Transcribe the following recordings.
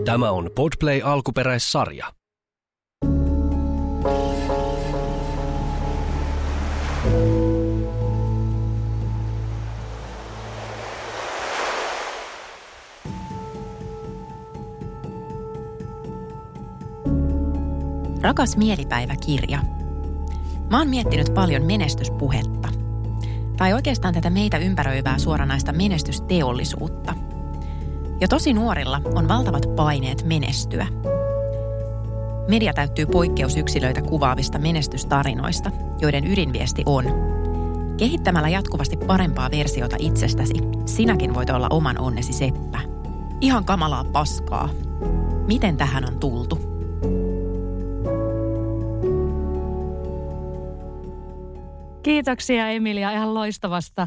Tämä on Podplay alkuperäissarja. Rakas mielipäiväkirja. Mä oon miettinyt paljon menestyspuhetta. Tai oikeastaan tätä meitä ympäröivää suoranaista menestysteollisuutta. Jo tosi nuorilla on valtavat paineet menestyä. Media täyttyy poikkeusyksilöitä kuvaavista menestystarinoista, joiden ydinviesti on: kehittämällä jatkuvasti parempaa versiota itsestäsi, sinäkin voit olla oman onnesi seppä. Ihan kamalaa paskaa. Miten tähän on tultu? Kiitoksia Emilia ihan loistavasta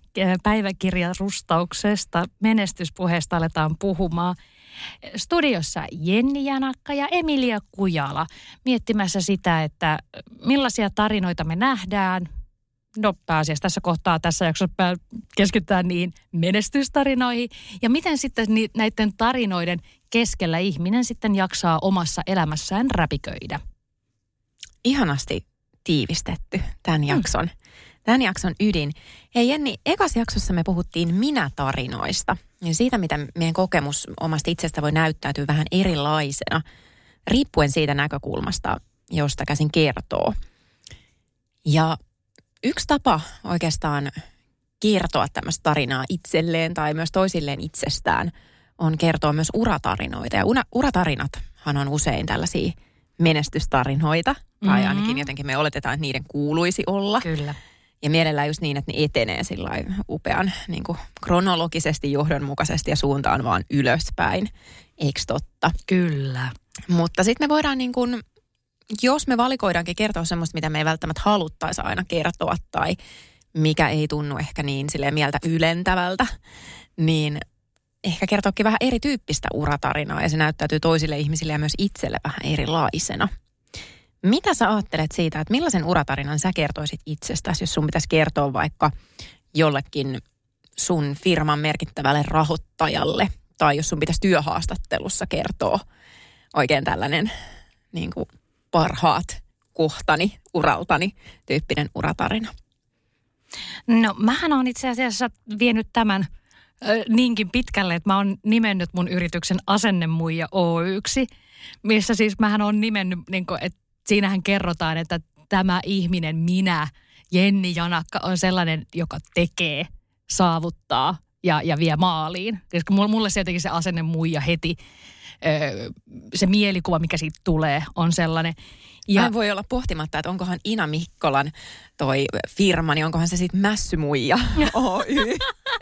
päiväkirjarustauksesta. Menestyspuheesta aletaan puhumaan. Studiossa Jenni Janakka ja Emilia Kujala miettimässä sitä, että millaisia tarinoita me nähdään. No pääasiassa tässä kohtaa tässä jaksossa keskitytään niihin menestystarinoihin. Ja miten sitten näiden tarinoiden keskellä ihminen sitten jaksaa omassa elämässään räpiköidä. Ihanasti tiivistetty tämän jakson ydin. Hei Jenni, ekassa jaksossa me puhuttiin minä-tarinoista. Ja siitä, mitä meidän kokemus omasta itsestä voi näyttäytyä vähän erilaisena, riippuen siitä näkökulmasta, josta käsin kertoo. Ja yksi tapa oikeastaan kertoa tämmöistä tarinaa itselleen tai myös toisilleen itsestään on kertoa myös uratarinoita. Ja uratarinathan on usein tällaisia menestystarinoita, tai ainakin jotenkin me oletetaan, että niiden kuuluisi olla. Kyllä. Ja mielellään just niin, että ne etenee sillain upean niin kuin kronologisesti, johdonmukaisesti ja suuntaan vaan ylöspäin. Eikö totta? Kyllä. Mutta sitten me voidaan niin kuin, jos me valikoidaankin kertoa semmoista, mitä me ei välttämättä haluttaisi aina kertoa, tai mikä ei tunnu ehkä niin silleen mieltä ylentävältä, niin ehkä kertoakin vähän erityyppistä uratarinaa, ja se näyttäytyy toisille ihmisille ja myös itselle vähän erilaisena. Mitä sä ajattelet siitä, että millaisen uratarinan sä kertoisit itsestäsi, jos sun pitäisi kertoa vaikka jollekin sun firman merkittävälle rahoittajalle, tai jos sun pitäisi työhaastattelussa kertoa oikein tällainen niin kuin parhaat kohtani, uraltani tyyppinen uratarina? No mähän on itse asiassa vienyt tämän niinkin pitkälle, että mä oon nimennyt mun yrityksen Asennemuija Oyksi, missä siis mähän on nimennyt, niin kuin, että siinähän kerrotaan, että tämä ihminen, minä, Jenni Janakka, on sellainen, joka tekee, saavuttaa ja vie maaliin. Koska mulle se jotenkin se asennemuija heti, se mielikuva, mikä siitä tulee, on sellainen. Ja mä voi olla pohtimatta, että onkohan Ina Mikkolan toi firma, niin onkohan se sitten Mässymuija Oy.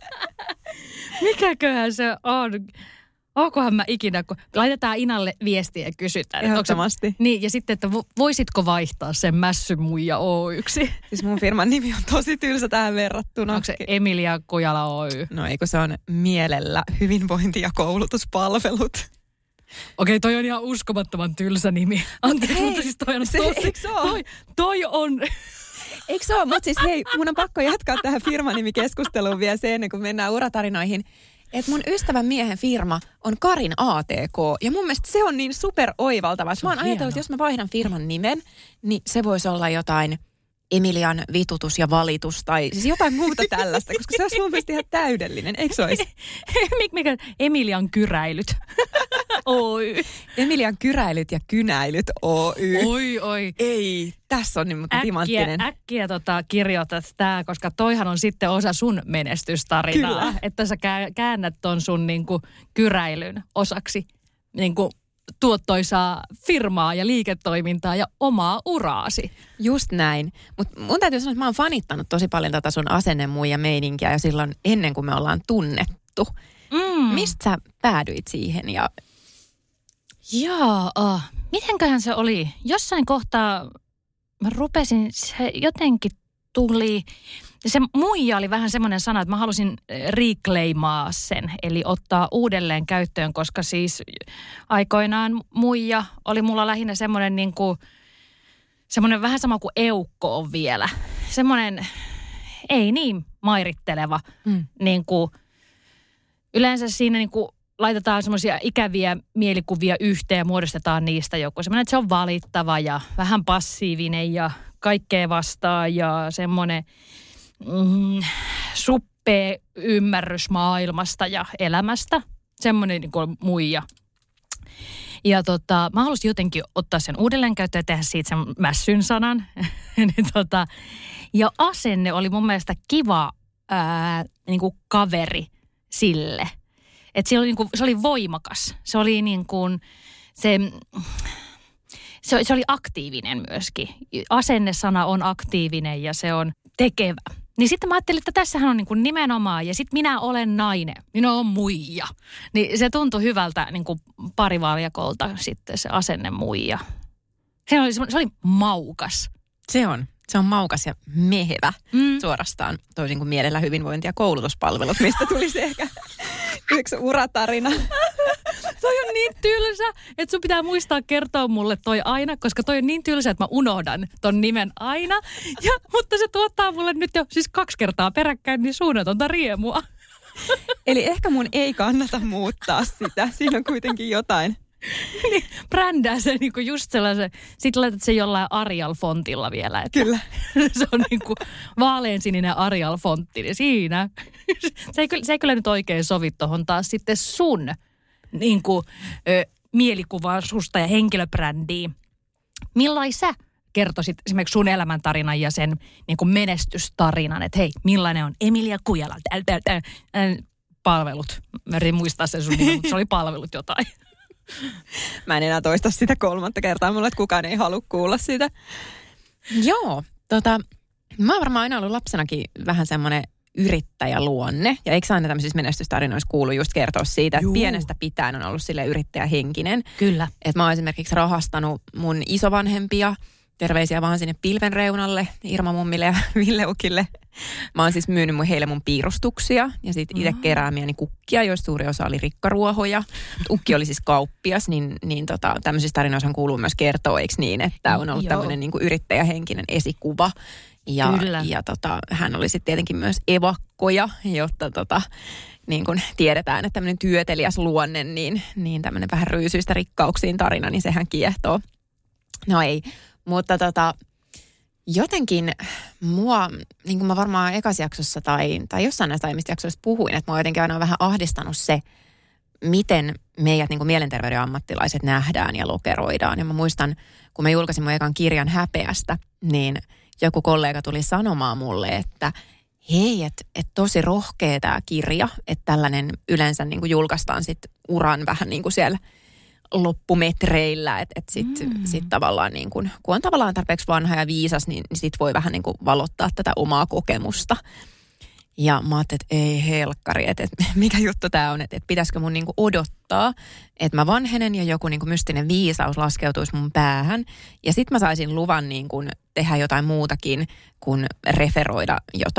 Mikäköhän se on? Onkohan mä ikinä, kun laitetaan Inalle viestiä ja kysytään. Ehdottomasti. Niin, ja sitten, että voisitko vaihtaa sen Mässymuija Oyksi? Siis mun firman nimi on tosi tylsä tähän verrattuna. Onko se Emilia Kujala Oy? No eikö se on mielellä hyvinvointi- ja koulutuspalvelut. Okei, toi on ihan uskomattoman tylsä nimi. Anteeksi, mutta siis toi on tosi. Toi on. Eikö se ole? Mutta siis hei, mun on pakko jatkaa tähän firmanimikeskusteluun vielä se ennen kuin mennään uratarinoihin. Että mun ystävän miehen firma on Karin ATK. Ja mun mielestä se on niin super oivaltava. Mä oon ajatellut, että jos mä vaihdan firman nimen, niin se voisi olla jotain Emilian vitutus ja valitus tai siis jotain muuta tällaista, koska se olisi mun mielestä ihan täydellinen. Eikö se olisi? Mikä? Emilian kyräilyt. Oy. Emilian kyräilyt ja kynäilyt Oy. Oi. Ei, tässä on niin mutta timanttinen. Äkkiä kirjoitat tää, koska toihan on sitten osa sun menestystarinaa. Kyllä. Että sä käännät ton sun niinku kyräilyn osaksi niinku tuottoisaa firmaa ja liiketoimintaa ja omaa uraasi. Just näin. Mutta mun täytyy sanoa, että mä oon fanittanut tosi paljon tätä sun asennemuija meininkiä jo silloin ennen kuin me ollaan tunnettu. Mistä sä päädyit siihen? Mitenköhän se oli? Jossain kohtaa mä rupesin, se jotenkin tuli, se muija oli vähän semmoinen sana, että mä halusin reclaimaa sen, eli ottaa uudelleen käyttöön, koska siis aikoinaan muija oli mulla lähinnä semmoinen niin kuin, semmoinen vähän sama kuin eukko on vielä. Semmoinen ei niin mairitteleva, niin kuin yleensä siinä niin kuin laitetaan semmoisia ikäviä mielikuvia yhteen ja muodostetaan niistä joku semmoinen, että se on valittava ja vähän passiivinen ja kaikkea vastaan ja semmoinen suppea ymmärrys maailmasta ja elämästä. Semmoinen niin kuin muija. Ja mä halusin jotenkin ottaa sen uudelleen käyttöön ja tehdä siitä sen mässyn sanan. Ja asenne oli mun mielestä kiva niin kuin kaveri sille. Että se oli voimakas. Se oli niin kuin, se oli aktiivinen myöskin. Asennesana on aktiivinen ja se on tekevä. Niin sitten mä ajattelin, että tässähän on niin kuin nimenomaan, ja sitten minä olen nainen, minä olen muija. Niin se tuntui hyvältä niin kuin parivaljakolta sitten se asenne muija. Se oli maukas. Se on maukas ja mehevä suorastaan, toisin kuin mielellä hyvinvointi- ja koulutuspalvelut, mistä tulisi ehkä yksi uratarina. Toi on niin tylsä, että sun pitää muistaa kertoa mulle toi aina, koska toi on niin tylsä, että mä unohdan ton nimen aina. Mutta se tuottaa mulle nyt jo siis 2 kertaa peräkkäin niin suunnatonta riemua. Eli ehkä mun ei kannata muuttaa sitä. Siinä on kuitenkin jotain. Niin, brändää se niinku just sellaisen, sit laitat se jollain Arial-fontilla vielä. Että kyllä. Se on niinku vaaleansininen Arial-fontti, niin siinä. Se ei kyllä nyt oikein sovi tohon taas sitten sun niinku mielikuvaa susta ja henkilöbrändiin. Millain sä kertoisit esimerkiksi sun elämäntarinan ja sen niinku menestystarinan, että hei, millainen on Emilia Kujala, palvelut. Mä yritin muistaa sen sun nimen, mutta se oli palvelut jotain. Mä en enää toista sitä 3. kertaa, mulle että kukaan ei halua kuulla sitä. Joo, mä oon varmaan aina ollut lapsenakin vähän semmoinen yrittäjäluonne. Ja eikö aina tämmöisissä menestystarinoissa kuulu just kertoa siitä, että pienestä pitäen on ollut sille yrittäjähenkinen. Kyllä. Että mä oon esimerkiksi rahastanut mun isovanhempia, terveisiä vaan sinne pilven reunalle, Irma mummille ja Ville Ukille. Mä oon siis myynyt heille mun piirustuksia ja sitten itse keräämiäni kukkia, joista suuri osa oli rikkaruohoja. Ukki oli siis kauppias, niin tämmöisissä tarinoissa kuuluu myös kertoa, eikö niin, että on ollut tämmöinen niin kuin yrittäjähenkinen esikuva. Ja hän oli sitten tietenkin myös evakkoja, jotta niin kuin tiedetään, että tämmöinen työteliäs luonne, niin tämmöinen vähän ryysyistä rikkauksiin tarina, niin sehän kiehtoo. No ei, mutta jotenkin mua, niin kuin mä varmaan ekassa jaksossa tai jossain näistä aiemmista jaksoista puhuin, että mua jotenkin aina on vähän ahdistanut se, miten meidät niin kuin mielenterveyden ammattilaiset nähdään ja lokeroidaan. Ja mä muistan, kun mä julkaisin mun ekan kirjan Häpeästä, niin joku kollega tuli sanomaan mulle, että hei, että tosi rohkea tämä kirja, että tällainen yleensä niin kuin julkaistaan sit uran vähän niin kuin siellä loppumetreillä, että sit tavallaan niin kuin, kun on tavallaan tarpeeksi vanha ja viisas, niin sit voi vähän niin kuin valottaa tätä omaa kokemusta. Ja mä ajattelin, että ei helkkari, että mikä juttu tää on, että pitäisikö mun niin kuin odottaa, että mä vanhenen ja joku niin kuin mystinen viisaus laskeutuisi mun päähän. Ja sit mä saisin luvan niin kuin tehdä jotain muutakin kuin referoida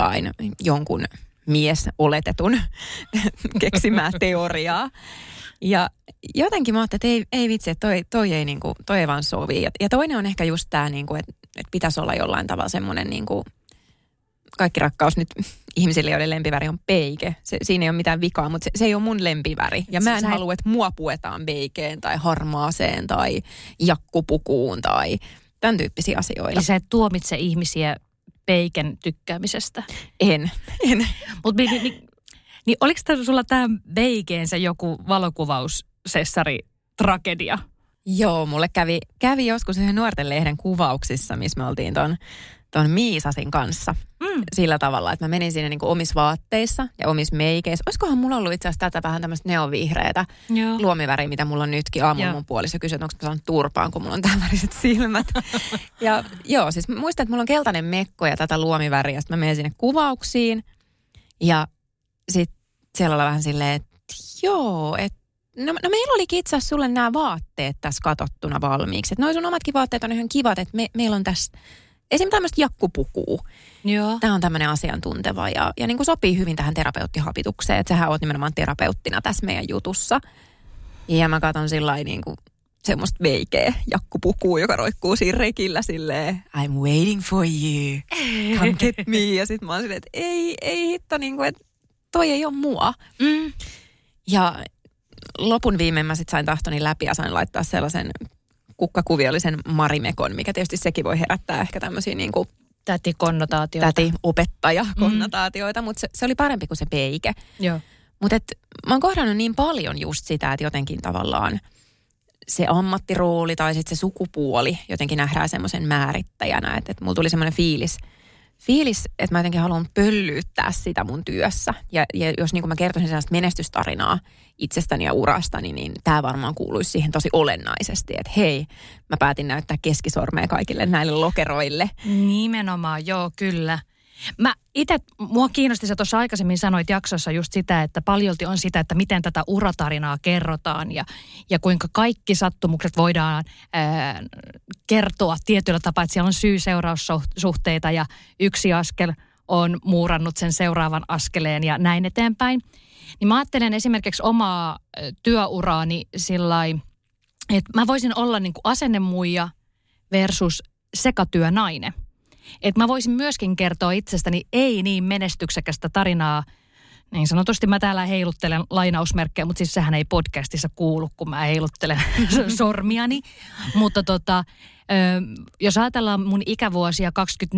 jonkun oletetun keksimää teoriaa. Ja jotenkin mä ajattelin, että ei vitsi, että toi ei vaan sovi. Ja toinen on ehkä just tämä, niin että pitäisi olla jollain tavalla semmoinen, niin kuin, kaikki rakkaus nyt ihmisille, joiden lempiväri on peike. Siinä ei ole mitään vikaa, mutta se ei ole mun lempiväri. Ja mä en halua, että mua puetaan peikeen tai harmaaseen tai jakkupukuun tai tämän tyyppisiä asioita. Eli sä et tuomitse ihmisiä peiken tykkäämisestä? En. Mutta niin oliko sulla tämän beikeensä joku valokuvaussessari-tragedia? Joo, mulle kävi joskus yhden nuorten lehden kuvauksissa, missä me oltiin ton Miisasin kanssa. Sillä tavalla, että mä menin siinä niinku omissa vaatteissa ja omissa meikeissä. Olisikohan mulla ollut itse asiassa tätä vähän tämmöistä neonvihreätä luomiväriä, mitä mulla on nytkin. Aamulla mun puoliso kysyi, että onko mä saanut turpaan, kun mulla on tämän väriset silmät. Ja joo, siis muistan, että mulla on keltainen mekko ja tätä luomiväriä. Sitten mä menen sinne kuvauksiin ja sitten siellä oli vähän silleen, että joo, että no meillä olikin itse asiassa sulle nämä vaatteet tässä katsottuna valmiiksi. Että noi sun omatkin vaatteet on ihan kivat, että meillä on tässä esimerkiksi tämmöistä jakkupukua. Joo. Tämä on tämmöinen asiantunteva ja niin kuin sopii hyvin tähän terapeuttihapitukseen. Että sähän oot nimenomaan terapeuttina tässä meidän jutussa. Ja mä katson sillä niin kuin semmoista veikeä jakkupukua, joka roikkuu siinä rekillä silleen, I'm waiting for you, come get me. Ja sit mä oon silleen, että ei hitto, niin kuin, että toi ei ole mua. Ja lopun viimein mä sit sain tahtoni läpi ja sain laittaa sellaisen kukkakuviallisen marimekon, mikä tietysti sekin voi herättää ehkä tämmöisiä niin kuin täti-opettaja-konnotaatioita, mutta se oli parempi kuin se peike. Joo. Mutta mä oon kohdannut niin paljon just sitä, että jotenkin tavallaan se ammattirooli tai sitten se sukupuoli jotenkin nähdään semmoisen määrittäjänä, että mulla tuli semmoinen fiilis, että mä jotenkin haluan pöllyyttää sitä mun työssä. Ja jos niin kuin mä kertoisin sellaista menestystarinaa itsestäni ja urastani, niin tämä varmaan kuuluisi siihen tosi olennaisesti, että hei, mä päätin näyttää keskisormea kaikille näille lokeroille. Nimenomaan, joo, kyllä. Mua kiinnosti, sä tuossa aikaisemmin sanoit jaksossa just sitä, että paljolti on sitä, että miten tätä uratarinaa kerrotaan ja kuinka kaikki sattumukset voidaan kertoa tietyllä tapaa, että siellä on syy-seuraussuhteita ja yksi askel on muurannut sen seuraavan askeleen ja näin eteenpäin. Niin mä ajattelen esimerkiksi omaa työuraani sillai, että mä voisin olla niin kuin asennemuija versus sekatyönainen. Että mä voisin myöskin kertoa itsestäni ei niin menestyksekästä tarinaa. Niin sanotusti mä täällä heiluttelen lainausmerkkejä, mutta siis sehän ei podcastissa kuulu, kun mä heiluttelen sormiani. Mutta jos ajatellaan mun ikävuosia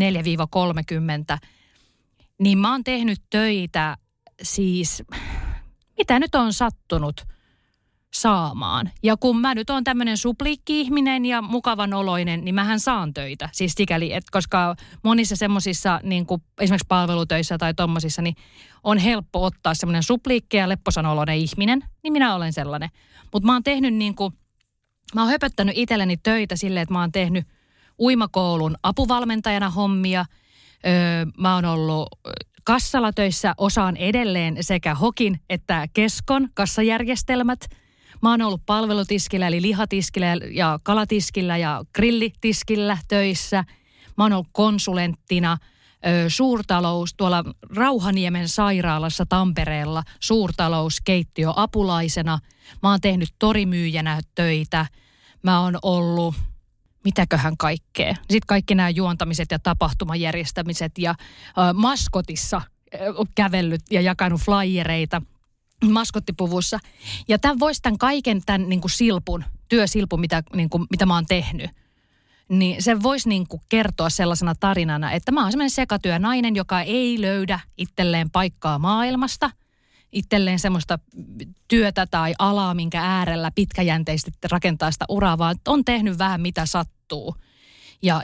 24-30, niin mä oon tehnyt töitä siis, mitä nyt on sattunut saamaan. Ja kun mä nyt oon tämmöinen supliikki-ihminen ja mukavan oloinen, niin mähän saan töitä. Siis sikäli, että koska monissa semmosissa, niin kuin esimerkiksi palvelutöissä tai tommosissa, niin on helppo ottaa semmoinen supliikki ja lepposan oloinen ihminen, niin minä olen sellainen. Mutta mä oon tehnyt mä oon höpöttänyt itselleni töitä silleen, että mä oon tehnyt uimakoulun apuvalmentajana hommia. Mä oon ollut kassalla töissä, osaan edelleen sekä Hokin että Keskon kassajärjestelmät. Mä oon ollut palvelutiskillä eli lihatiskillä ja kalatiskillä ja grillitiskillä töissä. Mä oon ollut konsulenttina, suurtalous tuolla Rauhaniemen sairaalassa Tampereella, suurtalouskeittiöapulaisena. Mä oon tehnyt torimyyjänä töitä. Mä oon ollut, mitäköhän kaikkea. Sitten kaikki nämä juontamiset ja tapahtumajärjestämiset ja maskotissa kävellyt ja jakanut flyereita maskottipuvussa. Ja tämän kaiken tämän niin kuin työsilpun, mitä mä oon tehnyt, niin se voisi niin kuin kertoa sellaisena tarinana, että mä oon semmoinen sekatyönainen, joka ei löydä itselleen paikkaa maailmasta, itselleen semmoista työtä tai alaa, minkä äärellä pitkäjänteisesti rakentaa sitä uraa, vaan on tehnyt vähän mitä sattuu ja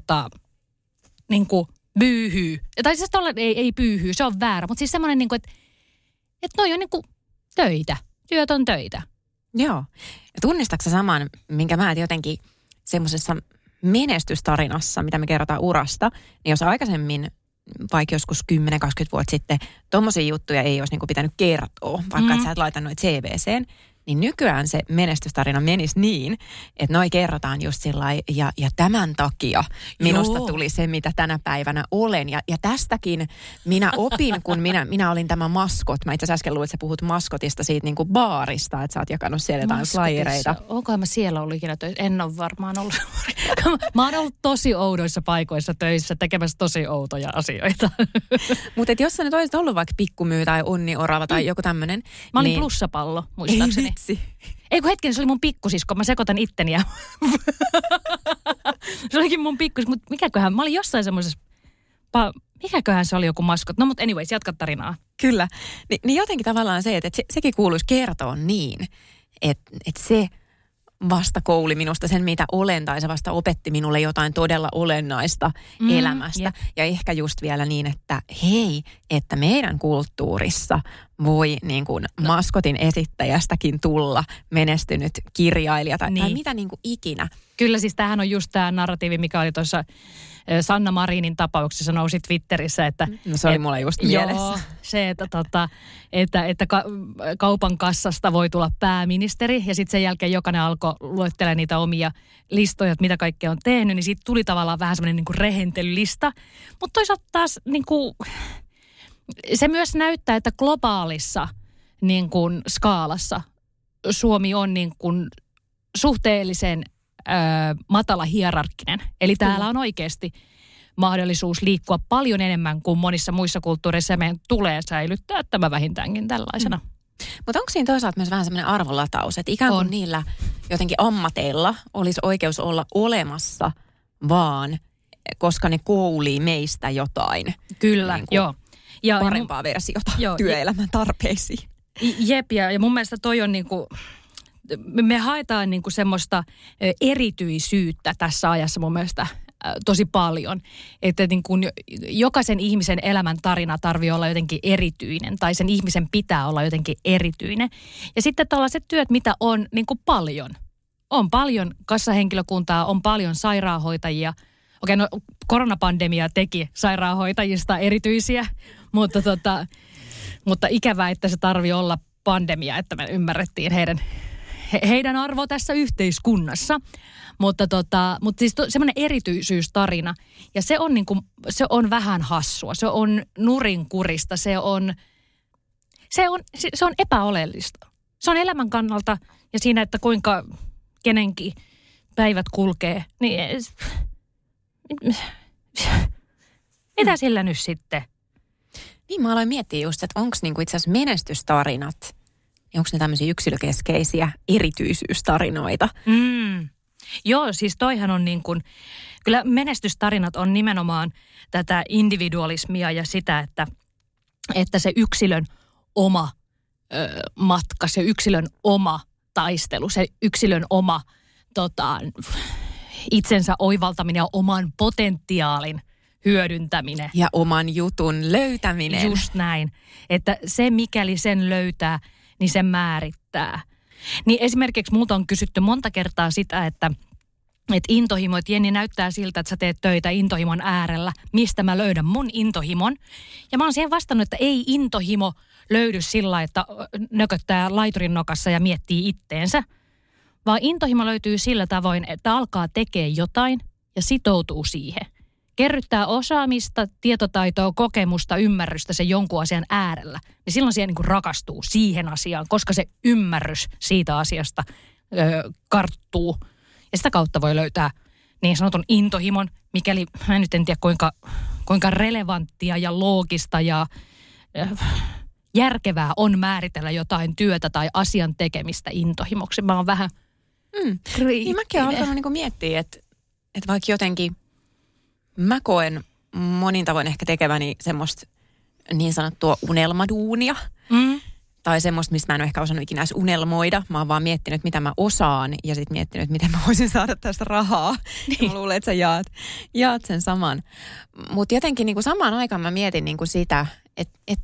niin kuin byyhyy. Tai siis ei byyhyy, se on väärä, mutta siis semmoinen niin kuin, että noi on niin kuin töitä, työt on töitä. Joo. Ja tunnistatko sä saman, minkä mä jotenkin semmoisessa menestystarinassa, mitä me kerrotaan urasta, niin jos aikaisemmin, vaikka joskus 10-20 vuotta sitten, tommosia juttuja ei olisi niinku pitänyt kertoa, vaikka et sä et laita noita CVCen, niin nykyään se menestystarina menisi niin, että noi kerrotaan just sillai, ja tämän takia minusta tuli se, mitä tänä päivänä olen. Ja tästäkin minä opin, kun minä olin tämä maskot. Mä itse asiassa äsken luulen, että sä puhut maskotista siitä niin kuin baarista, että sä oot jakanut siellä jotain flyereita. Onkohan mä siellä ollut ikinä töissä? En ole varmaan ollut. Mä oon ollut tosi oudoissa paikoissa töissä tekemässä tosi outoja asioita. Mutta jos sä nyt olisit ollut vaikka pikkumyy tai onniorava tai joku tämmöinen. Mä olin plussapallo, muistaakseni. Ei kun hetken, se oli mun pikkusisko. Mä sekoitan itteni ja se olikin mun pikkusisko. Mutta mikäköhän, mä olin jossain semmoisessa, mikäköhän se oli joku maskot. No mutta anyways, jatka tarinaa. Kyllä. Niin jotenkin tavallaan se, että sekin kuuluisi kertoa niin, että se vasta kouli minusta sen, mitä olen, tai se vasta opetti minulle jotain todella olennaista elämästä. Ja ehkä just vielä niin, että hei, että meidän kulttuurissa voi niin kuin maskotin esittäjästäkin tulla menestynyt kirjailija tai mitä niin kuin ikinä. Kyllä siis tämähän on just tämä narratiivi, mikä oli tuossa Sanna Marinin tapauksessa nousi Twitterissä, että no se oli mulla just mielessä. Joo, se, että kaupan kassasta voi tulla pääministeri ja sitten sen jälkeen jokainen alkoi luettelemaan niitä omia listoja, että mitä kaikkea on tehnyt, niin siitä tuli tavallaan vähän semmoinen niin kuin rehentelylista. Mutta toisaalta taas niin kuin, se myös näyttää, että globaalissa niin kuin skaalassa Suomi on niin kuin suhteellisen matala hierarkkinen. Eli täällä on oikeasti mahdollisuus liikkua paljon enemmän kuin monissa muissa kulttuureissa ja meidän tulee säilyttää tämä vähintäänkin tällaisena. Mutta onko siinä toisaalta myös vähän semmoinen arvolataus, että ikään kuin niillä jotenkin ammateilla olisi oikeus olla olemassa vaan, koska ne koulii meistä jotain. Kyllä, niin joo. Ja parempaa versiota työelämän tarpeisiin. Jep, ja mun mielestä toi on niinku, me haetaan niinku semmoista erityisyyttä tässä ajassa mun mielestä tosi paljon. Että niin kuin jokaisen ihmisen elämän tarina tarvii olla jotenkin erityinen tai sen ihmisen pitää olla jotenkin erityinen. Ja sitten tällaiset työt, mitä on niin kuin paljon. On paljon kassahenkilökuntaa, on paljon sairaanhoitajia. Okei, no koronapandemia teki sairaanhoitajista erityisiä, mutta ikävää, että se tarvii olla pandemia, että me ymmärrettiin heidän arvo tässä yhteiskunnassa. Mutta siis semmoinen erityisyystarina, ja se on vähän hassua, se on nurinkurista, se on epäoleellista. Se on elämän kannalta ja siinä, että kuinka kenenkin päivät kulkee, niin mitä sillä nyt sitten? Niin mä aloin miettiä just, että onko niinku itse asiassa menestystarinat, onko ne tämmöisiä yksilökeskeisiä erityisyystarinoita? Joo, siis toihan on niin kuin, kyllä menestystarinat on nimenomaan tätä individualismia ja sitä, että se yksilön oma matka, se yksilön oma taistelu, se yksilön oma itsensä oivaltaminen ja oman potentiaalin hyödyntäminen. Ja oman jutun löytäminen. Just näin, että se mikäli sen löytää, niin se määrittää. Niin esimerkiksi multa on kysytty monta kertaa sitä, että intohimo, että Jenni näyttää siltä, että sä teet töitä intohimon äärellä. Mistä mä löydän mun intohimon? Ja mä oon siihen vastannut, että ei intohimo löydy sillä, että nököttää laiturin nokassa ja miettii itteensä. Vaan intohimo löytyy sillä tavoin, että alkaa tekemään jotain ja sitoutuu siihen. Kerryttää osaamista, tietotaitoa, kokemusta, ymmärrystä sen jonkun asian äärellä. Niin silloin siihen niin kuin rakastuu siihen asiaan, koska se ymmärrys siitä asiasta karttuu. Ja sitä kautta voi löytää niin sanotun intohimon, mikäli mä nyt en tiedä kuinka relevanttia ja loogista ja järkevää on määritellä jotain työtä tai asian tekemistä intohimoksi. Mä oon vähän niin mäkin olen alkanut niin miettiä, että vaikka jotenkin mä koen monin tavoin ehkä tekeväni semmoista niin sanottua unelmaduunia. Tai semmoista, mistä mä en ole ehkä osannut ikinä edes unelmoida. Mä oon vaan miettinyt, mitä mä osaan ja sitten miettinyt, miten mä voisin saada tästä rahaa. Niin. Ja mä luulen, että sä jaat sen saman. Mutta jotenkin niin kuin samaan aikaan mä mietin niin kuin sitä, että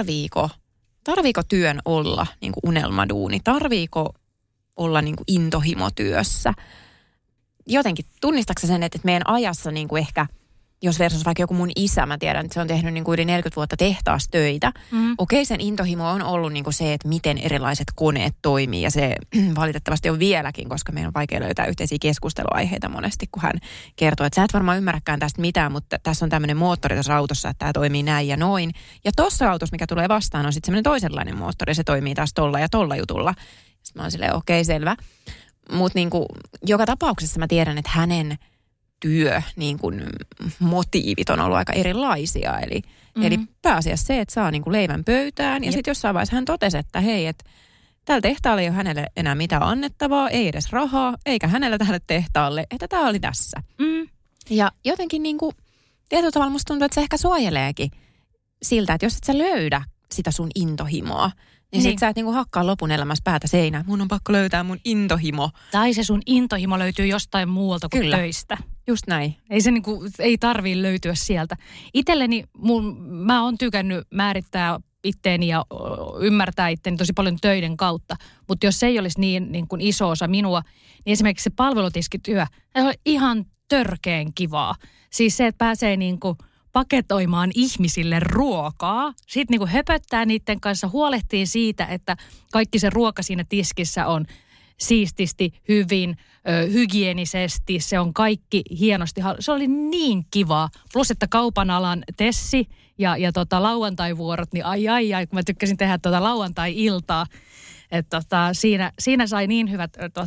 tarviiko työn olla niin kuin unelmaduuni? Tarviiko olla niin kuin intohimotyössä? Jotenkin tunnistatko sen, että meidän ajassa niin kuin ehkä, jos versus vaikka joku mun isä, mä tiedän, että se on tehnyt niin kuin yli 40 vuotta tehtaassa töitä. Okei, sen intohimo on ollut niin kuin se, että miten erilaiset koneet toimii ja se valitettavasti on vieläkin, koska meidän on vaikea löytää yhteisiä keskusteluaiheita monesti, kun hän kertoo, että sä et varmaan ymmärräkään tästä mitään, mutta tässä on tämmöinen moottori tässä autossa, että tämä toimii näin ja noin. Ja tossa autossa, mikä tulee vastaan, on sitten semmoinen toisenlainen moottori, se toimii taas tolla ja tolla jutulla. Sitten mä oon silleen, okei, selvä. Mutta niin kuin joka tapauksessa mä tiedän, että hänen niin kuin motiivit on ollut aika erilaisia. Eli pääasiassa se, että saa niin kuin leivän pöytään. Ja sitten jossain vaiheessa hän totesi, että hei, että tällä tehtaalle ei ole hänelle enää mitään annettavaa, ei edes rahaa, eikä hänellä tälle tehtaalle, että tämä oli tässä. Ja jotenkin niin kuin tietyllä tavalla musta tuntuu, että se ehkä suojeleekin siltä, että jos et sä löydä sitä sun intohimoa, niin sit sä et niinku hakkaa lopun elämässä päätä seinään. Mun on pakko löytää mun intohimo. Tai se sun intohimo löytyy jostain muualta kuin töistä. Just näin. Ei tarvii löytyä sieltä. Itselleni mä oon tykännyt määrittää itteeni ja ymmärtää itteeni tosi paljon töiden kautta. Mutta jos se ei olisi niin kuin iso osa minua, niin esimerkiksi se palvelutiskityö, se on ihan törkeen kivaa. Siis se, että pääsee niin kuin paketoimaan ihmisille ruokaa, sitten niinku höpöttää niiden kanssa, huolehtii siitä, että kaikki se ruoka siinä tiskissä on siististi, hyvin, hygienisesti, se on kaikki hienosti. Se oli niin kivaa. Plus, että kaupan alan tessi ja lauantaivuorot, niin ai, kun mä tykkäsin tehdä lauantai-iltaa, että siinä sai niin hyvät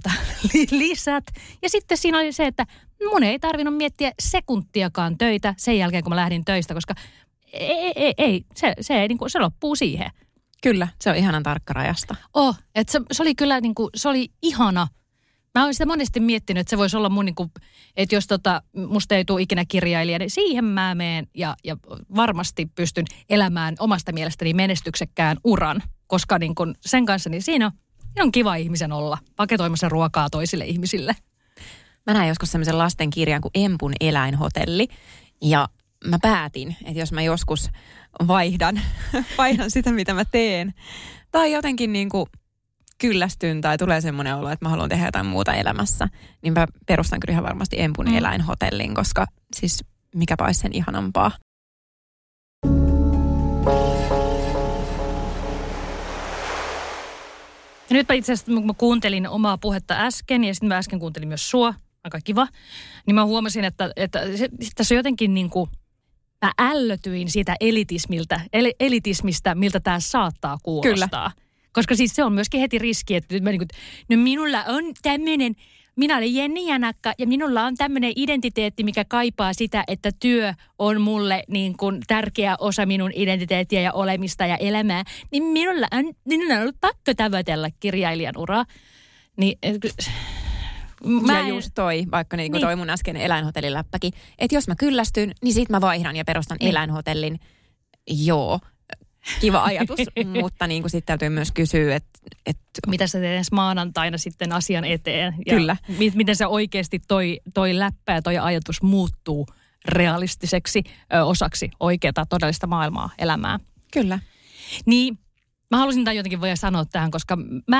lisät. Ja sitten siinä oli se, että mun ei tarvinnut miettiä sekuntiakaan töitä sen jälkeen, kun mä lähdin töistä, koska se loppuu siihen. Kyllä, se on ihanan tarkkarajasta. Että se oli kyllä niinku, se oli ihana. Mä oon sitä monesti miettinyt, että se voisi olla mun niinku, että jos musta ei tule ikinä kirjailija, niin siihen mä menen ja varmasti pystyn elämään omasta mielestäni menestyksekkään uran. Koska niinku sen kanssa, niin siinä on kiva ihmisen olla paketoimassa ruokaa toisille ihmisille. Mä näin joskus semmoisen lasten kirjan kuin Empun eläinhotelli ja mä päätin, että jos mä joskus vaihdan sitä, mitä mä teen, tai jotenkin niin kuin kyllästyn tai tulee semmoinen olo, että mä haluan tehdä jotain muuta elämässä, niin mä perustan kyllä ihan varmasti Empun eläinhotellin, koska siis mikäpä olisi sen ihanampaa. Ja nyt itse asiassa, kun mä kuuntelin omaa puhetta äsken ja sitten mä äsken kuuntelin myös sua, aika kiva, niin mä huomasin, että tässä on jotenkin niin kuin, mä ällötyin siitä elitismistä, miltä tämä saattaa kuulostaa. Kyllä. Koska siis se on myöskin heti riski, että mä niin kuin, no minulla on tämmöinen, minä olen Jenni Janakka ja minulla on tämmöinen identiteetti, mikä kaipaa sitä, että työ on mulle niin kuin tärkeä osa minun identiteettiä ja olemista ja elämää. Niin minulla on ollut pakko tavoitella kirjailijan uraa. Niin, ja just vaikka niin kuin toi mun äskeinen eläinhotelliläppäkin, että jos mä kyllästyn, niin sit mä vaihdan ja perustan eläinhotellin. Joo, kiva ajatus, mutta niin kuin sitten täytyy myös kysyä, että mitä sä teet maanantaina sitten asian eteen? Ja kyllä. Miten se oikeasti toi läppä ja toi ajatus muuttuu realistiseksi osaksi oikeaa todellista maailmaa, elämää. Kyllä. Niin, mä halusin tämän jotenkin voida sanoa tähän, koska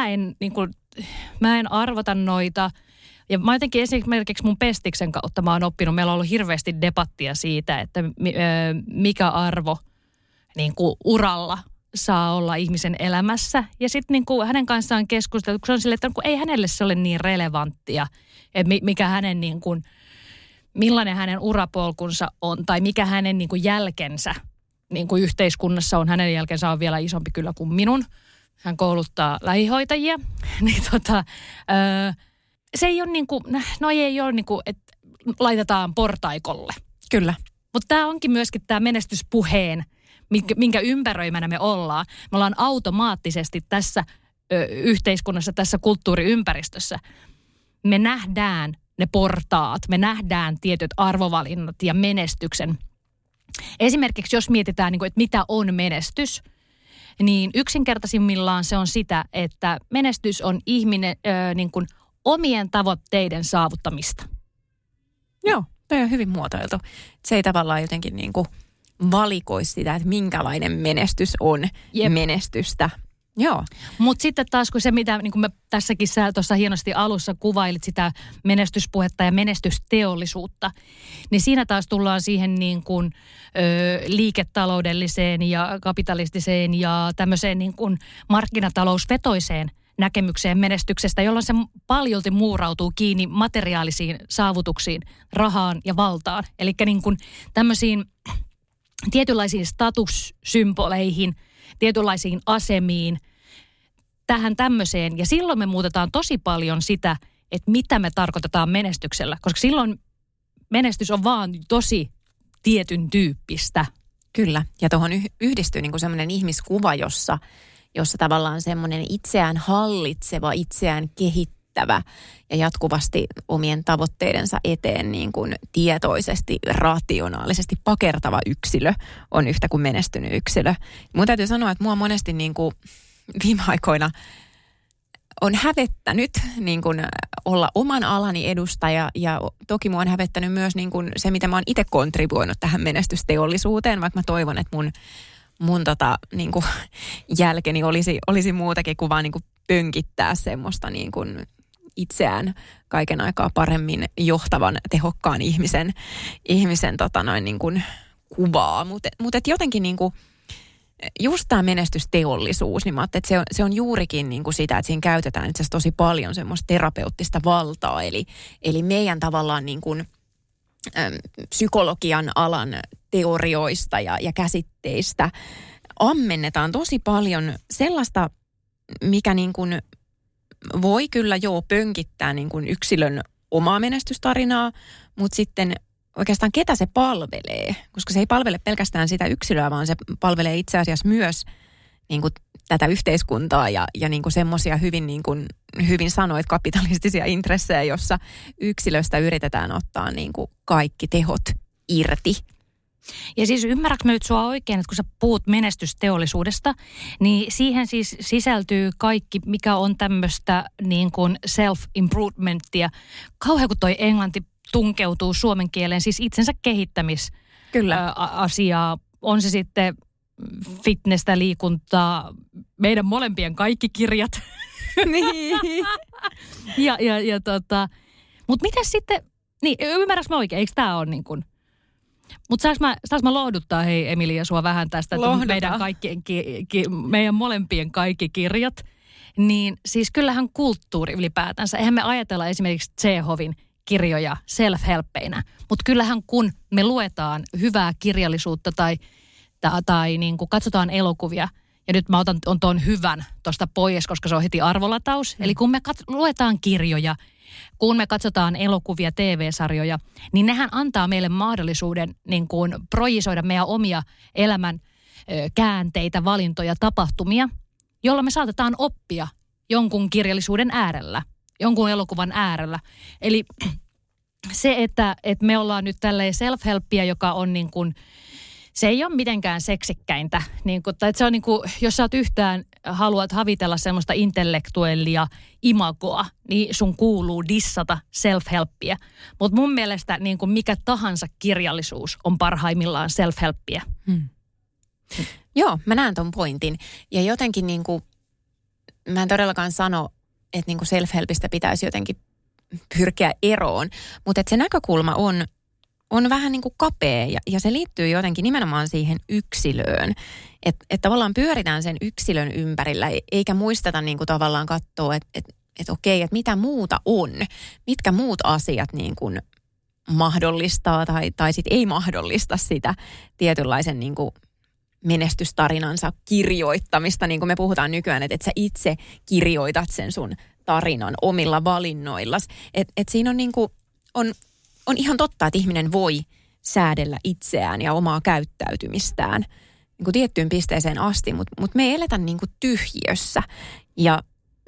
mä en arvota noita. Ja mä jotenkin esimerkiksi mun Pestiksen kautta mä oon oppinut, meillä on ollut hirveästi debattia siitä, että mikä arvo niin kuin uralla saa olla ihmisen elämässä. Ja sitten niin kuin hänen kanssaan keskustellut, kun se on silleen, että ei hänelle se ole niin relevanttia, että mikä hänen niin kuin, millainen hänen urapolkunsa on tai mikä hänen niin kuin jälkensä niin kuin yhteiskunnassa on. Hänen jälkensä on vielä isompi kyllä kuin minun. Hän kouluttaa lähihoitajia. Niin se ei ole niin kuin, ei ole niin kuin, että laitetaan portaikolle. Kyllä. Mutta tämä onkin myöskin tämä menestyspuheen, minkä ympäröimänä me ollaan. Me ollaan automaattisesti tässä yhteiskunnassa, tässä kulttuuriympäristössä. Me nähdään ne portaat, me nähdään tietyt arvovalinnat ja menestyksen. Esimerkiksi jos mietitään, että mitä on menestys, niin yksinkertaisimmillaan se on sitä, että menestys on ihminen niin kuin omien tavoitteiden saavuttamista. Joo, toi on hyvin muotoiltu. Se ei tavallaan jotenkin niin kuin valikoisi sitä, että minkälainen menestys on menestystä. Joo. Mutta sitten taas kun se, mitä niin kuin me tässäkin sä tuossa hienosti alussa kuvailit sitä menestyspuhetta ja menestysteollisuutta, niin siinä taas tullaan siihen niin kuin, liiketaloudelliseen ja kapitalistiseen ja tämmöiseen niin kuin markkinatalousvetoiseen näkemykseen menestyksestä, jolloin se paljolti muurautuu kiinni materiaalisiin saavutuksiin, rahaan ja valtaan. Eli niin kuin tämmöisiin tietynlaisiin statussymboleihin, tietynlaisiin asemiin, tähän tämmöiseen. Ja silloin me muutetaan tosi paljon sitä, että mitä me tarkoitetaan menestyksellä. Koska silloin menestys on vaan tosi tietyn tyyppistä. Kyllä. Ja tuohon yhdistyy niin kuin semmoinen ihmiskuva, jossa tavallaan semmoinen itseään hallitseva, itseään kehittävä ja jatkuvasti omien tavoitteidensa eteen niin kuin tietoisesti, rationaalisesti pakertava yksilö on yhtä kuin menestynyt yksilö. Mun täytyy sanoa, että mua monesti niin kuin viime aikoina on hävettänyt niin kuin olla oman alani edustaja ja toki mua on hävettänyt myös niin kuin se, mitä mä oon itse kontribuoinut tähän menestysteollisuuteen, vaikka mä toivon, että mun niin kuin jälkeni olisi muutakin kuin vaan niin kuin pönkittää semmoista niin kuin itseään kaiken aikaa paremmin johtavan, tehokkaan ihmisen niin kuin kuvaa. Mutta jotenkin niin kuin just tämä menestysteollisuus, niin mä ajattelin, että se on juurikin niin kuin sitä, että siinä käytetään itse asiassa tosi paljon semmoista terapeuttista valtaa. Eli meidän tavallaan niin kuin psykologian alan teorioista ja käsitteistä ammennetaan tosi paljon sellaista, mikä niin kuin voi kyllä pönkittää niin kuin yksilön omaa menestystarinaa, mutta sitten oikeastaan ketä se palvelee, koska se ei palvele pelkästään sitä yksilöä, vaan se palvelee itse asiassa myös niin kuin tätä yhteiskuntaa ja niin kuin semmoisia hyvin sanoit kapitalistisia intressejä, jossa yksilöstä yritetään ottaa niin kuin kaikki tehot irti. Ja siis ymmärrätkö mä nyt sua oikein, että kun sä puhut menestysteollisuudesta, niin siihen siis sisältyy kaikki, mikä on tämmöistä niin kuin self-improvementtia. Kauhean kun toi englanti tunkeutuu suomen kieleen, siis itsensä kehittämisasiaa. On se sitten fitnessä, liikuntaa, meidän molempien kaikki kirjat. Niin. Mutta miten sitten, niin ymmärrätkö mä oikein, eikö tää ole niin kuin... Mutta saanko mä lohduttaa, hei Emilia, sua vähän tästä, että meidän molempien kaikki kirjat, niin siis kyllähän kulttuuri ylipäätänsä, eihän me ajatella esimerkiksi Tšehovin kirjoja self-helppeinä, mutta kyllähän kun me luetaan hyvää kirjallisuutta tai niin kuin katsotaan elokuvia, ja nyt mä on tuon hyvän tuosta pois, koska se on heti arvolataus, eli kun me luetaan kirjoja, kun me katsotaan elokuvia, TV-sarjoja, niin nehän antaa meille mahdollisuuden niin kuin projisoida meidän omia elämän käänteitä, valintoja, tapahtumia, jolla me saatetaan oppia jonkun kirjallisuuden äärellä, jonkun elokuvan äärellä. Eli se, että me ollaan nyt tälleen self-helppiä, joka on niin kuin, se ei ole mitenkään seksikkäintä. Niin kuin, tai se on niin kuin, jos sä oot yhtään haluat havitella semmoista intellektuellia imagoa, niin sun kuuluu dissata self-helppiä. Mutta mun mielestä niin kuin mikä tahansa kirjallisuus on parhaimmillaan self-helppiä. Joo, mä näen ton pointin. Ja jotenkin niin kuin, mä en todellakaan sano, että niin kuin self-helpistä pitäisi jotenkin pyrkiä eroon. Mutta se näkökulma on vähän niin kuin kapea ja se liittyy jotenkin nimenomaan siihen yksilöön. Että tavallaan pyöritään sen yksilön ympärillä eikä muisteta niin kuin tavallaan katsoa, että okei, että mitä muuta on. Mitkä muut asiat niin kuin mahdollistaa tai sit ei mahdollista sitä tietynlaisen niin kuin menestystarinansa kirjoittamista. Niin kuin me puhutaan nykyään, että sä itse kirjoitat sen sun tarinan omilla valinnoillas. Että siinä on niin kuin, on ihan totta, että ihminen voi säädellä itseään ja omaa käyttäytymistään niin kuin tiettyyn pisteeseen asti, mutta me ei eletä niin kuin tyhjiössä. Ja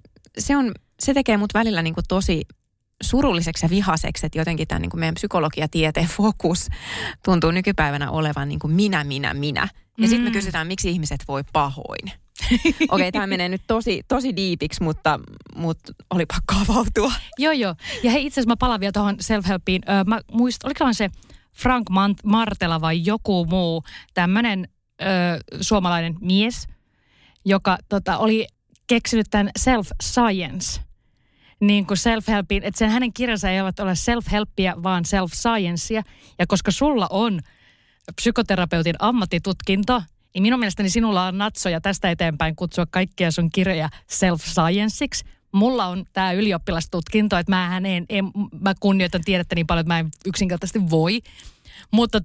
se tekee mut välillä niin kuin tosi surulliseksi ja vihaseksi, että jotenkin tämä niin kuin meidän psykologiatieteen fokus tuntuu nykypäivänä olevan niin kuin minä. Ja sitten me kysytään, miksi ihmiset voi pahoin. Okei, tämä menee nyt tosi diipiksi, mutta oli pakko avautua. Joo. Ja hei, itse asiassa mä palaan vielä tuohon self-helpiin. Mä muistan, olikohan se Frank Martela vai joku muu tämmöinen suomalainen mies, joka oli keksinyt tämän self-science. Niin kuin self-helpiin, että sen hänen kirjansa ei ole self-helppiä, vaan self-sciencea. Ja koska sulla on psykoterapeutin ammattitutkinto, niin minun mielestäni sinulla on natsoja tästä eteenpäin kutsua kaikkia sun kirjoja self-scienceiksi. Mulla on tämä ylioppilastutkinto, että mä kunnioitan tiedettä niin paljon, että mä en yksinkertaisesti voi. Mutta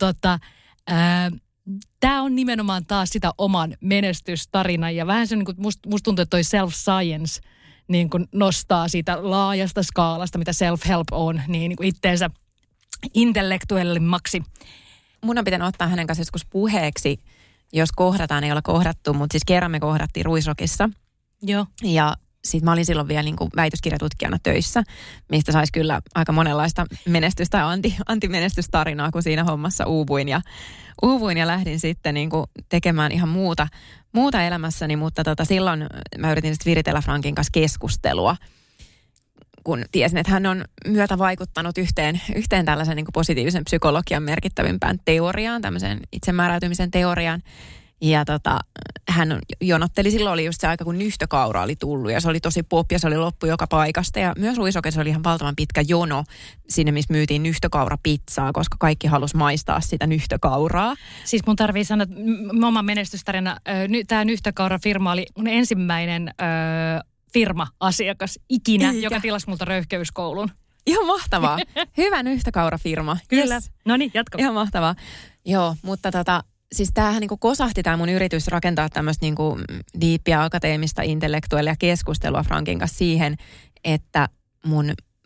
tämä on nimenomaan taas sitä oman menestystarinan ja vähän se, niin kuin musta tuntuu, että toi self-science niin kuin nostaa siitä laajasta skaalasta, mitä self-help on, niin kuin itteensä intellektuellimmaksi. Mun on pitänyt ottaa hänen kanssa joskus puheeksi, jos kohdataan, ei ole kohdattu, mutta siis kerran me kohdattiin Ruisrockissa. Joo. Ja sitten mä olin silloin vielä niin kuin väitöskirjatutkijana töissä, mistä saisi kyllä aika monenlaista menestystä ja antimenestystarinaa, kun siinä hommassa uuvuin ja lähdin sitten niin kuin tekemään ihan muuta elämässäni, mutta silloin mä yritin sitten viritellä Frankin kanssa keskustelua, kun tiesin, että hän on myötä vaikuttanut yhteen tällaisen niin kuin positiivisen psykologian merkittävimpään teoriaan, tämmöiseen itsemääräytymisen teoriaan. Ja hän jonotteli, silloin oli just se aika, kun nyhtökaura oli tullut ja se oli tosi pop ja se oli loppu joka paikasta. Ja myös Ruisrockissa oli ihan valtavan pitkä jono sinne, missä myytiin nyhtökaurapizzaa, koska kaikki halusi maistaa sitä nyhtökauraa. Siis mun tarvii sanoa, että oma menestystarina, tämä nyhtökaurafirma oli mun ensimmäinen firma-asiakas ikinä, joka tilasi multa röyhkeyskoulun. Ihan mahtavaa. Hyvä nyhtökaurafirma. Kyllä. Yes. No niin, jatka. Ihan mahtavaa. Joo, mutta siis tämähän niinku kosahti tämä mun yritys rakentaa tämmöistä niinku diippiä akateemista intellektuellia keskustelua Frankin kanssa siihen, että mun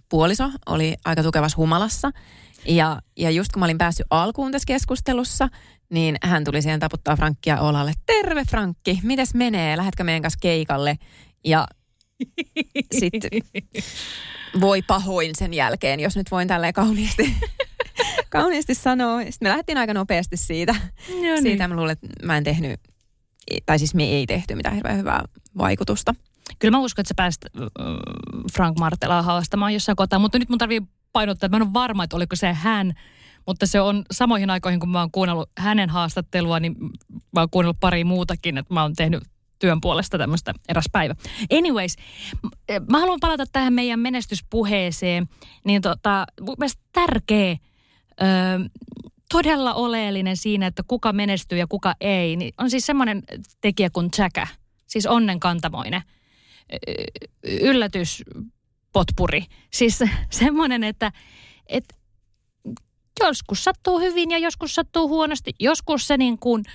puoliso oli aika tukevassa humalassa. Ja just kun mä olin päässyt alkuun tässä keskustelussa, niin hän tuli siihen taputtaa Frankkia olalle. Terve Frankki, mites menee? Lähdetkö meidän kanssa keikalle? Ja sitten voi pahoin sen jälkeen, jos nyt voin tälleen kauniisti sanoa. Sitten me lähdettiin aika nopeasti siitä. No niin. Siitä mä luulen, että mä en tehnyt, tai siis me ei tehty mitään hirveän hyvää vaikutusta. Kyllä mä uskon, että sä pääsit Frank Martelaa haastamaan jossain kohtaa, mutta nyt mun tarvii painottaa, että mä en ole varma, että oliko se hän, mutta se on samoihin aikoihin, kun mä oon kuunnellut hänen haastattelua, niin mä oon kuunnellut pari muutakin, että mä oon tehnyt työn puolesta tämmöistä eräs päivä. Anyways, mä haluan palata tähän meidän menestyspuheeseen, niin mun mielestä tärkeä, todella oleellinen siinä, että kuka menestyy ja kuka ei, niin on siis semmoinen tekijä kuin tsäkä, siis onnenkantamoinen, yllätyspotpuri. Siis semmoinen, että joskus sattuu hyvin ja joskus sattuu huonosti. Joskus se niin kuin,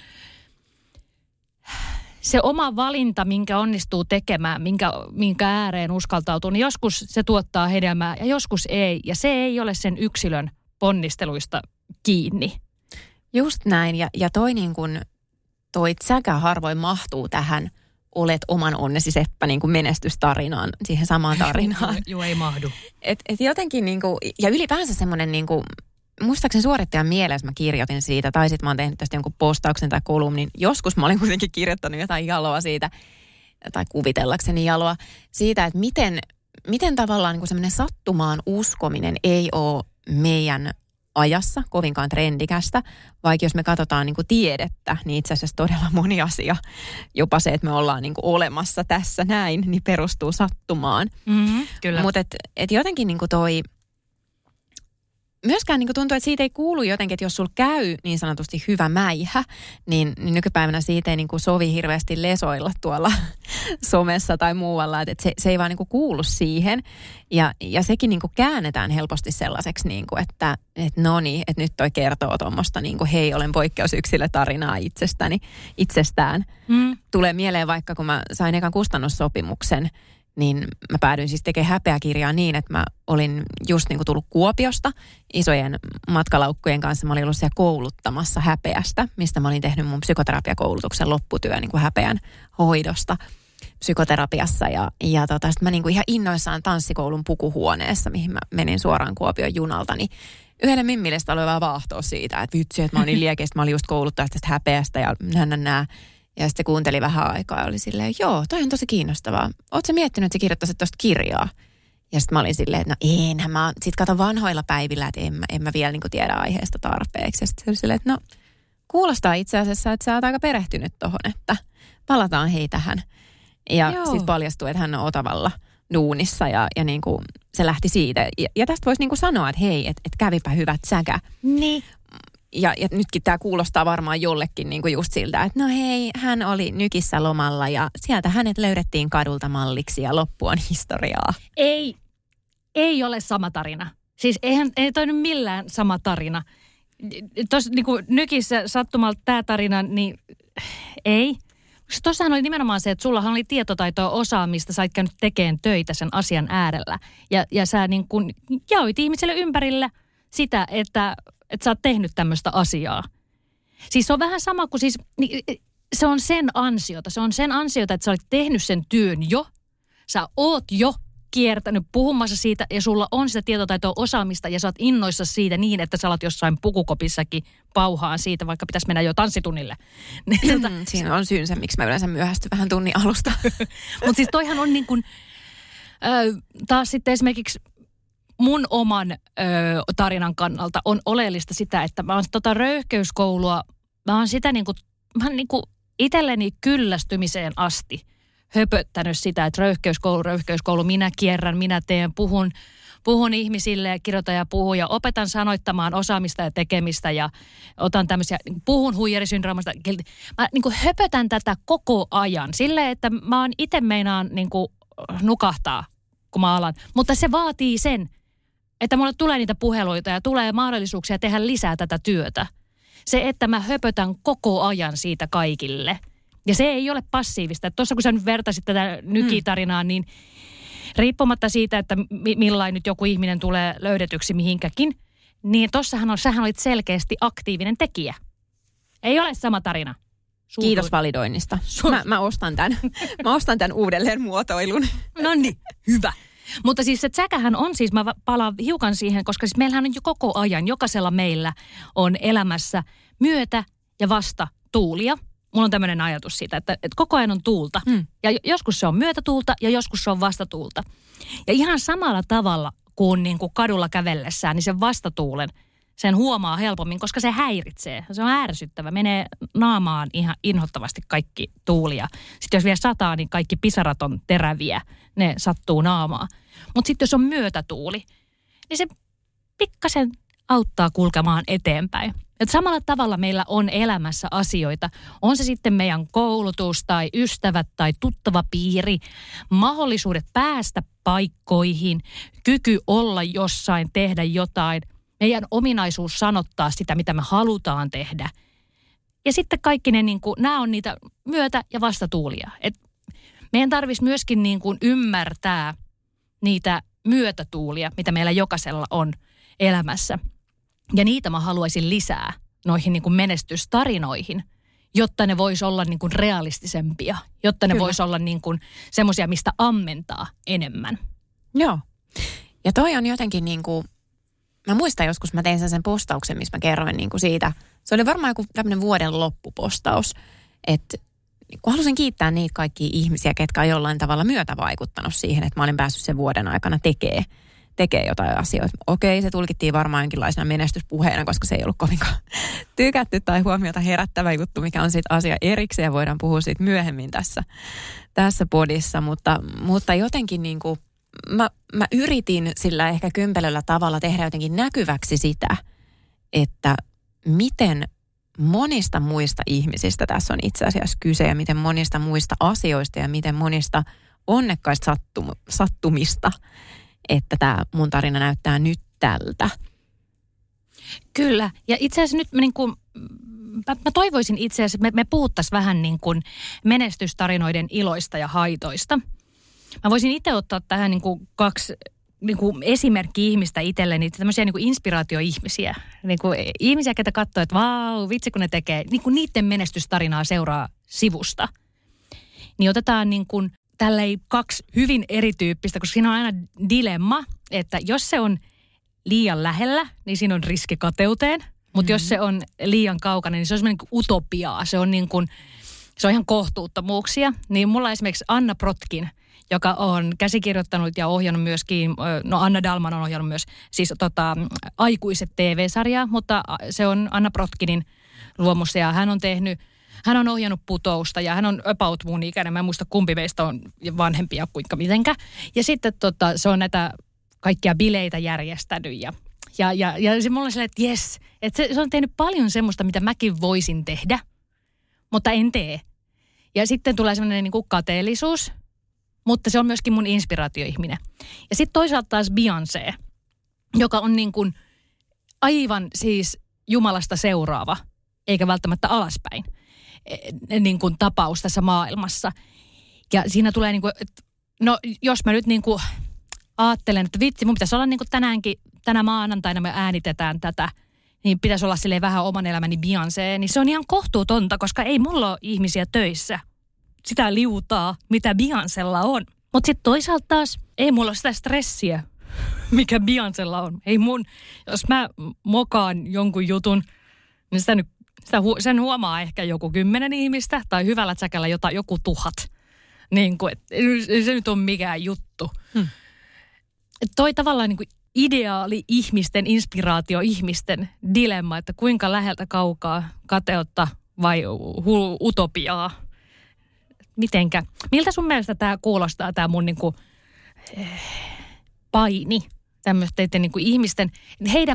se oma valinta, minkä onnistuu tekemään, minkä ääreen uskaltautuu, niin joskus se tuottaa hedelmää ja joskus ei. Ja se ei ole sen yksilön ponnisteluista kiinni. Just näin. Ja toi niin kuin, toi tsäkä harvoin mahtuu tähän olet oman onnesi seppä niin kuin menestystarinaan, siihen samaan tarinaan. Joo, ei mahdu. Et jotenkin niin kuin, ja ylipäänsä semmoinen niin kuin, muistaakseni suorittajan mielessä mä kirjoitin siitä, tai sitten mä oon tehnyt tästä jonkun postauksen tai kolumnin. Joskus mä olin kuitenkin kirjoittanut jotain jaloa siitä, tai kuvitellakseni jaloa, siitä, että miten tavallaan niin kuin semmoinen sattumaan uskominen ei ole meidän ajassa kovinkaan trendikästä, vaikka jos me katsotaan niin kuin tiedettä, niin itse asiassa todella moni asia, jopa se, että me ollaan niin kuin olemassa tässä näin, niin perustuu sattumaan. Kyllä. Mutta et jotenkin niin kuin toi, myöskään niin kuin tuntuu, että siitä ei kuulu jotenkin, että jos sulla käy niin sanotusti hyvä mäihä, niin nykypäivänä siitä ei niin kuin sovi hirveästi lesoilla tuolla somessa tai muualla, että se ei vaan niin kuin kuulu siihen. Ja sekin niin kuin käännetään helposti sellaiseksi, niin kuin, että no niin, että nyt toi kertoo tuommoista, niin kuin hei, olen poikkeusyksilö tarinaa itsestään. Tulee mieleen vaikka, kun mä sain ekan kustannussopimuksen, niin mä päädyin siis tekemään häpeäkirjaa niin, että mä olin just niin kuin tullut Kuopiosta isojen matkalaukkujen kanssa. Mä olin ollut siellä kouluttamassa häpeästä, mistä mä olin tehnyt mun psykoterapiakoulutuksen lopputyön niin kuin häpeän hoidosta psykoterapiassa. Ja sitten mä niin kuin ihan innoissaan tanssikoulun pukuhuoneessa, mihin mä menin suoraan Kuopion junalta, niin yhdelle mimmillestä oli vähän vaahtoa siitä, että vitsi, että mä olin liekeistä, mä olin just kouluttaa tästä häpeästä ja nää. Ja sitten kuunteli vähän aikaa ja oli silleen, joo, toi on tosi kiinnostavaa. Ootko sä miettinyt, että sä kirjoittaisit tosta kirjaa? Ja sitten mä olin silleen, että no enhän mä, sit katon vanhoilla päivillä, että en mä vielä niin kuin tiedä aiheesta tarpeeksi. Ja sitten oli silleen, että no kuulostaa itse asiassa, että sä oot aika perehtynyt tohon, että palataan hei tähän. Ja sitten paljastui, että hän on Otavalla duunissa ja niin kuin se lähti siitä. Ja tästä voisi niin kuin sanoa, että hei, että kävipä hyvät säkä. Niin. Ja nytkin tämä kuulostaa varmaan jollekin niinku just siltä, että no hei, hän oli Nykissä lomalla ja sieltä hänet löydettiin kadulta malliksi ja loppu on historiaa. Ei ole sama tarina. Siis ei toi nyt millään sama tarina. Tuossa niinku Nykissä sattumalta tämä tarina, niin ei. Tuossahan oli nimenomaan se, että sullahan oli tietotaitoa osaamista, sä oot käynyt tekemään töitä sen asian äärellä. Ja sä niin kuin jaoit ihmisille ympärillä sitä, että sä oot tehnyt tämmöistä asiaa. Siis se on vähän sama kuin siis, se on sen ansiota. Se on sen ansiota, että sä olet tehnyt sen työn jo. Sä oot jo kiertänyt puhumassa siitä ja sulla on sitä tietotaitoa osaamista ja sä oot innoissa siitä niin, että sä olet jossain pukukopissakin pauhaan siitä, vaikka pitäisi mennä jo tanssitunnille. Siinä on syynsä, miksi mä yleensä myöhästyn vähän tunnin alusta. Mutta siis toihan on niin kuin, taas sitten esimerkiksi mun oman tarinan kannalta on oleellista sitä, että mä oon röyhkeyskoulua, mä oon sitä niin kuin itselleni kyllästymiseen asti höpöttänyt sitä, että röyhkeyskoulu, minä kierrän, minä teen, puhun ihmisille ja kirjoitan ja puhun ja opetan sanoittamaan osaamista ja tekemistä ja otan tämmöisiä, puhun huijarisyndroomasta. Mä niin kuin höpötän tätä koko ajan silleen, että mä oon itse meinaan niin kuin nukahtaa, kun mä alan. Mutta se vaatii sen, että mulle tulee niitä puheluita ja tulee mahdollisuuksia tehdä lisää tätä työtä. Se, että mä höpötän koko ajan siitä kaikille. Ja se ei ole passiivista. Tuossa kun sä nyt vertasit tätä nykitarinaa, niin riippumatta siitä, että millain nyt joku ihminen tulee löydetyksi mihinkäkin, niin sähän olit selkeästi aktiivinen tekijä. Ei ole sama tarina. Kiitos validoinnista. Mä ostan tämän. Mä ostan tämän uudelleen muotoilun. No niin, hyvä. Mutta siis se säkähän on siis, mä palaan hiukan siihen, koska siis meillähän on jo koko ajan, jokaisella meillä on elämässä myötä- ja vastatuulia. Mulla on tämmöinen ajatus siitä, että koko ajan on tuulta. Ja joskus se on myötätuulta ja joskus se on vastatuulta. Ja ihan samalla tavalla kuin, kadulla kävellessään, niin sen vastatuulen sen huomaa helpommin, koska se häiritsee. Se on ärsyttävä. Menee naamaan ihan inhottavasti kaikki tuulia. Sitten jos vielä sataa, niin kaikki pisarat on teräviä. Ne sattuu naamaan. Mutta sitten jos on myötätuuli, niin se pikkasen auttaa kulkemaan eteenpäin. Et samalla tavalla meillä on elämässä asioita. On se sitten meidän koulutus tai ystävät tai tuttava piiri, mahdollisuudet päästä paikkoihin, kyky olla jossain, tehdä jotain, meidän ominaisuus sanottaa sitä, mitä me halutaan tehdä. Ja sitten kaikki ne, nämä on niitä myötä- ja vastatuulia. Et meidän tarvitsisi myöskin ymmärtää niitä myötätuulia, mitä meillä jokaisella on elämässä. Ja niitä mä haluaisin lisää noihin menestystarinoihin, jotta ne vois olla realistisempia, jotta ne vois olla semmoisia, mistä ammentaa enemmän. Joo. Ja toi on jotenkin mä muistan joskus, mä tein sen postauksen, missä mä kerroin siitä. Se oli varmaan joku tämmöinen vuoden loppupostaus, että kun halusin kiittää niitä kaikkia ihmisiä, ketkä on jollain tavalla myötävaikuttanut siihen, että mä olin päässyt sen vuoden aikana tekee jotain asioita. Okei, se tulkittiin varmaan jonkinlaisena menestyspuheena, koska se ei ollut kovinkaan tykätty tai huomiota herättävä juttu, mikä on sitten asia erikseen. Voidaan puhua siitä myöhemmin tässä podissa, mutta jotenkin mä yritin sillä ehkä kömpelöllä tavalla tehdä jotenkin näkyväksi sitä, että miten monista muista ihmisistä tässä on itse asiassa kyse ja miten monista muista asioista ja miten monista onnekkaista sattumista, että tämä mun tarina näyttää nyt tältä. Kyllä. Ja itse asiassa nyt mä toivoisin itse asiassa, että me puhuttaisiin vähän menestystarinoiden iloista ja haitoista. Mä voisin itse ottaa tähän kaksi esimerkki-ihmistä itselleni, tämmöisiä inspiraatioihmisiä. Ihmisiä, ketä katsoo, että vau, vitsi kun ne tekee. Niiden menestystarinaa seuraa sivusta. Niin otetaan tälleen kaksi hyvin erityyppistä, koska siinä on aina dilemma, että jos se on liian lähellä, niin siinä on riski kateuteen. Mutta jos se on liian kaukana, niin se on semmoinen utopiaa. Se on ihan kohtuuttomuuksia. Niin mulla esimerkiksi Anna Protkin, joka on käsikirjoittanut ja ohjannut myöskin, Anna Dalman on ohjannut myös siis aikuiset TV-sarjaa, mutta se on Anna Protkinin luomussa ja hän on ohjannut Putousta ja hän on about mun ikäinen. Mä en muista kumpi meistä on vanhempia kuinka mitenkä. Ja sitten se on näitä kaikkia bileitä järjestänyt ja se mulla on silleen, että jes, että se on tehnyt paljon semmoista, mitä mäkin voisin tehdä, mutta en tee. Ja sitten tulee semmoinen kateellisuus, mutta se on myöskin mun inspiraatioihminen. Ja sitten toisaalta taas Beyoncé, joka on aivan siis Jumalasta seuraava, eikä välttämättä alaspäin, tapaus tässä maailmassa. Ja siinä tulee jos mä nyt ajattelen, että vitsi, mun pitäisi olla tänä maanantaina me äänitetään tätä, niin pitäisi olla silleen vähän oman elämäni Beyoncé, niin se on ihan kohtuutonta, koska ei mulla ole ihmisiä töissä sitä liutaa, mitä Beyoncélla on. Mutta sitten toisaalta taas ei mulla ole sitä stressiä, mikä Beyoncélla on. Ei jos mä mokaan jonkun jutun, niin sen huomaa ehkä joku 10 ihmistä tai hyvällä tsäkällä joku 1000. Ei se nyt ole mikään juttu. Toi tavallaan ideaali ihmisten, inspiraatio-ihmisten dilemma, että kuinka läheltä kaukaa kateutta vai utopiaa. Miltä sun mielestä tämä kuulostaa, tämä mun paini tämmöisten ihmisten, heidän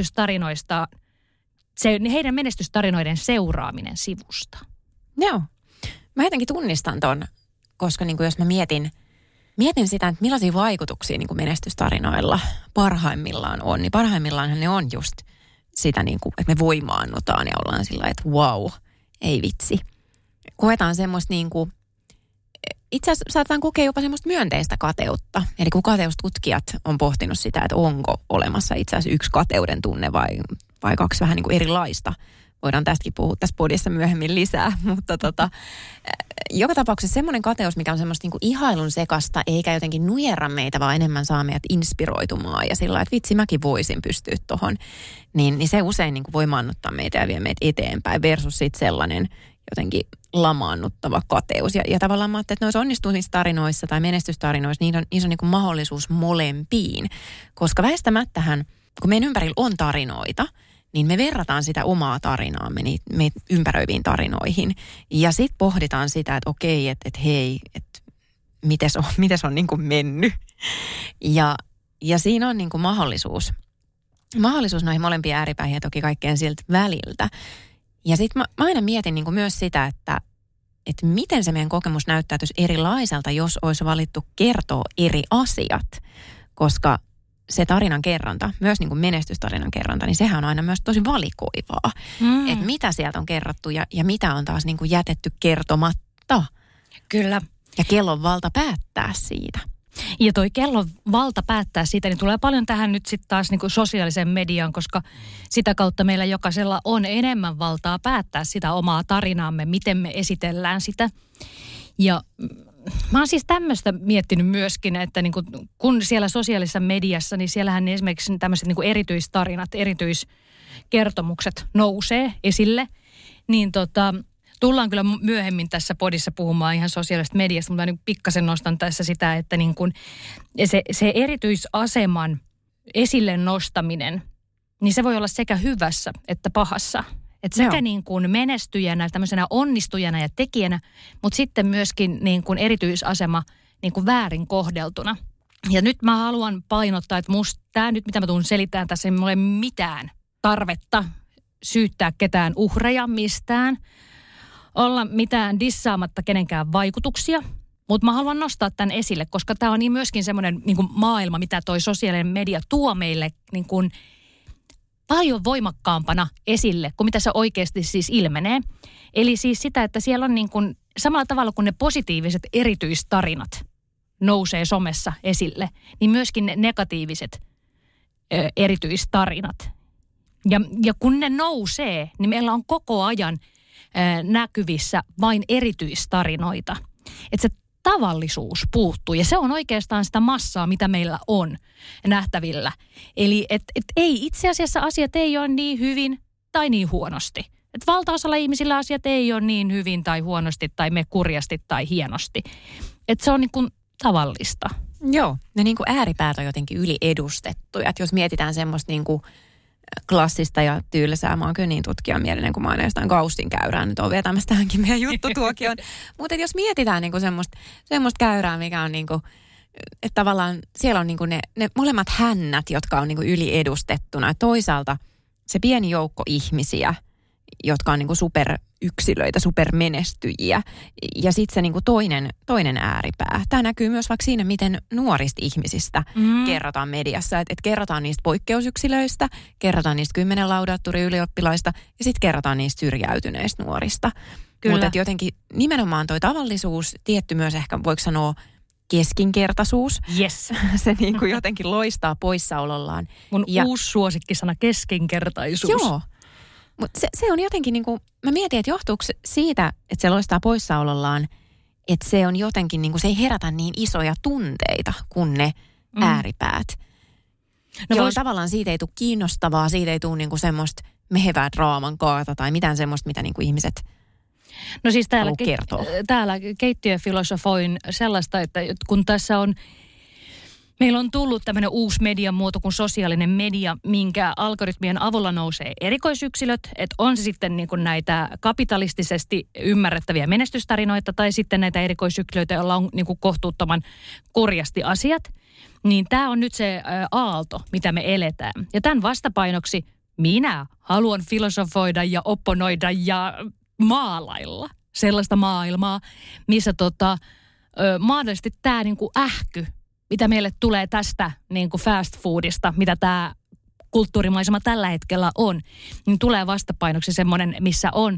menestystarinoiden seuraaminen sivusta? Joo. Mä jotenkin tunnistan ton, koska jos mä mietin sitä, että millaisia vaikutuksia menestystarinoilla parhaimmillaan on, niin parhaimmillaanhan ne on just sitä, että me voimaannutaan ja ollaan sillä, että wow, ei vitsi. Koetaan semmoista itse asiassa saatetaan kokea jopa semmoista myönteistä kateutta. Eli kun kateustutkijat on pohtinut sitä, että onko olemassa itse asiassa yksi kateuden tunne vai kaksi vähän niin kuin erilaista. Voidaan tästäkin puhua tässä podissa myöhemmin lisää, mutta joka tapauksessa semmoinen kateus, mikä on semmoista niin kuin ihailun sekasta, eikä jotenkin nujerra meitä, vaan enemmän saa meidät inspiroitumaan ja sillä että vitsi, mäkin voisin pystyä tohon, niin se usein niin kuin voi maannuttaa meitä ja vie meitä eteenpäin versus sitten sellainen jotenkin lamaannuttava kateus. Ja tavallaan mä ajattelin, että noissa onnistumistarinoissa tai menestystarinoissa niissä on niin kuin mahdollisuus molempiin, koska väistämättähän, kun meidän ympärillä on tarinoita, niin me verrataan sitä omaa tarinaamme meitä ympäröiviin tarinoihin. Ja sitten pohditaan sitä, että okei, että hei, että mites on niin kuin mennyt. Ja siinä on niin kuin mahdollisuus noihin molempiin ääripäihin ja toki kaikkeen siltä väliltä. Ja sitten mä aina mietin niin kuin myös sitä, että miten se meidän kokemus näyttäytyisi erilaiselta, jos olisi valittu kertoa eri asiat. Koska se tarinan kerronta, myös niin kuin menestystarinan kerronta, niin sehän on aina myös tosi valikoivaa. Että mitä sieltä on kerrottu ja mitä on taas niin kuin jätetty kertomatta. Kyllä. Ja kellon valta päättää siitä. Ja toi kellon valta päättää siitä, niin tulee paljon tähän nyt sitten taas niin kuin sosiaaliseen mediaan, koska sitä kautta meillä jokaisella on enemmän valtaa päättää sitä omaa tarinaamme, miten me esitellään sitä. Ja mä oon siis tämmöistä miettinyt myöskin, että niin kun siellä sosiaalisessa mediassa, niin siellähän esimerkiksi tämmöiset niin erityistarinat, erityiskertomukset nousee esille. Niin tullaan kyllä myöhemmin tässä podissa puhumaan ihan sosiaalisesta mediasta, mutta niin pikkasen nostan tässä sitä, että niin kun se erityisaseman esille nostaminen, niin se voi olla sekä hyvässä että pahassa. Että sekä niin kuin menestyjänä, tämmöisenä onnistujana ja tekijänä, mutta sitten myöskin niin kuin erityisasema niin kuin väärin kohdeltuna. Ja nyt mä haluan painottaa, että musta tämä nyt, mitä mä tuun selittämään tässä, ei ole mitään tarvetta syyttää ketään uhreja mistään, olla mitään dissaamatta kenenkään vaikutuksia. Mutta mä haluan nostaa tämän esille, koska tämä on niin myöskin semmoinen niin kuin maailma, mitä toi sosiaalinen media tuo meille niin kuin paljon voimakkaampana esille kuin mitä se oikeasti siis ilmenee. Eli siis sitä, että siellä on niin kuin samalla tavalla kuin ne positiiviset erityistarinat nousee somessa esille, niin myöskin ne negatiiviset erityistarinat. Ja kun ne nousee, niin meillä on koko ajan näkyvissä vain erityistarinoita. Että se tavallisuus puuttuu ja se on oikeastaan sitä massaa, mitä meillä on nähtävillä. Eli ei itse asiassa asiat ei ole niin hyvin tai niin huonosti. Et valtaosalla ihmisillä asiat ei ole niin hyvin tai huonosti tai me kurjasti tai hienosti. Et se on niin kuin tavallista. Joo, ne niin kuin ääripäät on jotenkin yliedustettuja. Et jos mietitään semmoista niin kuin klassista ja tylsää. Mä oon kyllä niin tutkijamielinen, kun mä aina jostain kaustin käyrään. Nyt on vetämässä tähänkin meidän juttutuokioon. Mutta jos mietitään niinku semmoista käyrää, mikä on niinku, että tavallaan siellä on niinku ne molemmat hännät, jotka on niinku yliedustettuna. Et toisaalta se pieni joukko ihmisiä, jotka on niinku superyksilöitä, supermenestyjiä. Ja sitten se niinku toinen ääripää. Tämä näkyy myös vaikka siinä, miten nuorista ihmisistä kerrotaan mediassa. Että kerrotaan niistä poikkeusyksilöistä, kerrotaan niistä 10 laudaattori-ylioppilaista ja sitten kerrotaan niistä syrjäytyneistä nuorista. Mutta jotenkin nimenomaan toi tavallisuus, tietty myös ehkä voiko sanoa keskinkertaisuus. Yes. Se niin kuin jotenkin loistaa poissaolollaan. Mun uusi suosikkisana keskinkertaisuus. Joo. Mutta se on jotenkin niin kuin, mä mietin, että johtuuko siitä, että se loistaa poissaolollaan, että se on jotenkin niin kuin, se ei herätä niin isoja tunteita kuin ne ääripäät. No tavallaan siitä ei tule kiinnostavaa, siitä ei tule niin kuin semmoista mehevää draaman kaata tai mitään semmoista, mitä niin kuin ihmiset no siis täällä keittiöfilosofoin sellaista, että kun tässä on meillä on tullut tämmöinen uusi median muoto kuin sosiaalinen media, minkä algoritmien avulla nousee erikoisyksilöt. Että on se sitten niin kuin näitä kapitalistisesti ymmärrettäviä menestystarinoita tai sitten näitä erikoisyksilöitä, joilla on niin kuin kohtuuttoman kurjasti asiat. Niin tämä on nyt se aalto, mitä me eletään. Ja tämän vastapainoksi minä haluan filosofoida ja opponoida ja maalailla sellaista maailmaa, missä mahdollisesti tämä niin kuin ähky, mitä meille tulee tästä niin kuin fast foodista, mitä tämä kulttuurimaisema tällä hetkellä on, niin tulee vastapainoksi semmoinen, missä on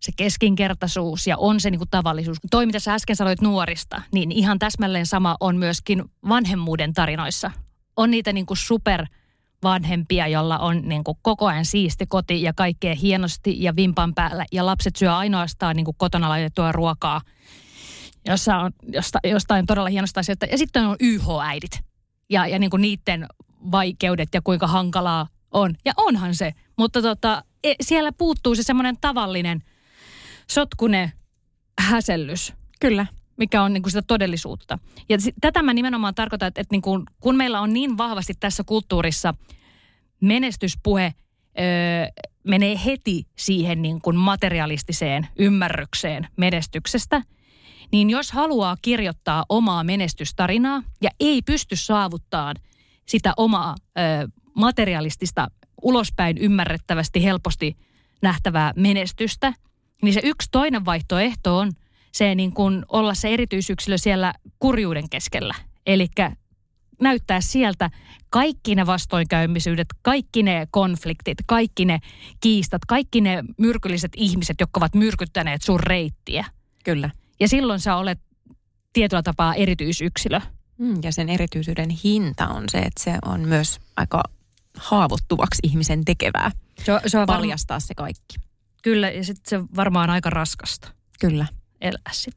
se keskinkertaisuus ja on se niin kuin tavallisuus. Toi, mitä sä äsken sanoit nuorista, niin ihan täsmälleen sama on myöskin vanhemmuuden tarinoissa. On niitä niin kuin supervanhempia, jolla on niin kuin koko ajan siisti koti ja kaikkea hienosti ja vimpan päällä. Ja lapset syö ainoastaan niin kuin kotona laitettua ruokaa, jossa on jostain todella hienosta asioita. Ja sitten on YH-äidit ja niin kuin niiden vaikeudet ja kuinka hankalaa on. Ja onhan se, mutta siellä puuttuu se semmoinen tavallinen sotkunen häsellys. Kyllä. Mikä on niin kuin sitä todellisuutta. Ja tätä mä nimenomaan tarkoitan, että niin kuin, kun meillä on niin vahvasti tässä kulttuurissa menestyspuhe menee heti siihen niin kuin materialistiseen ymmärrykseen menestyksestä, niin jos haluaa kirjoittaa omaa menestystarinaa ja ei pysty saavuttamaan sitä omaa materialistista, ulospäin ymmärrettävästi helposti nähtävää menestystä, niin se yksi toinen vaihtoehto on se niin kuin olla se erityisyksilö siellä kurjuuden keskellä. Eli näyttää sieltä kaikki ne vastoinkäymisyydet, kaikki ne konfliktit, kaikki ne kiistat, kaikki ne myrkylliset ihmiset, jotka ovat myrkyttäneet sun reittiä. Kyllä. Ja silloin sä olet tietyllä tapaa erityisyksilö. Ja sen erityisyyden hinta on se, että se on myös aika haavoittuvaksi ihmisen tekevää. Se on paljastaa se kaikki. Kyllä, ja sitten se varmaan aika raskasta. Kyllä. Elää sitä.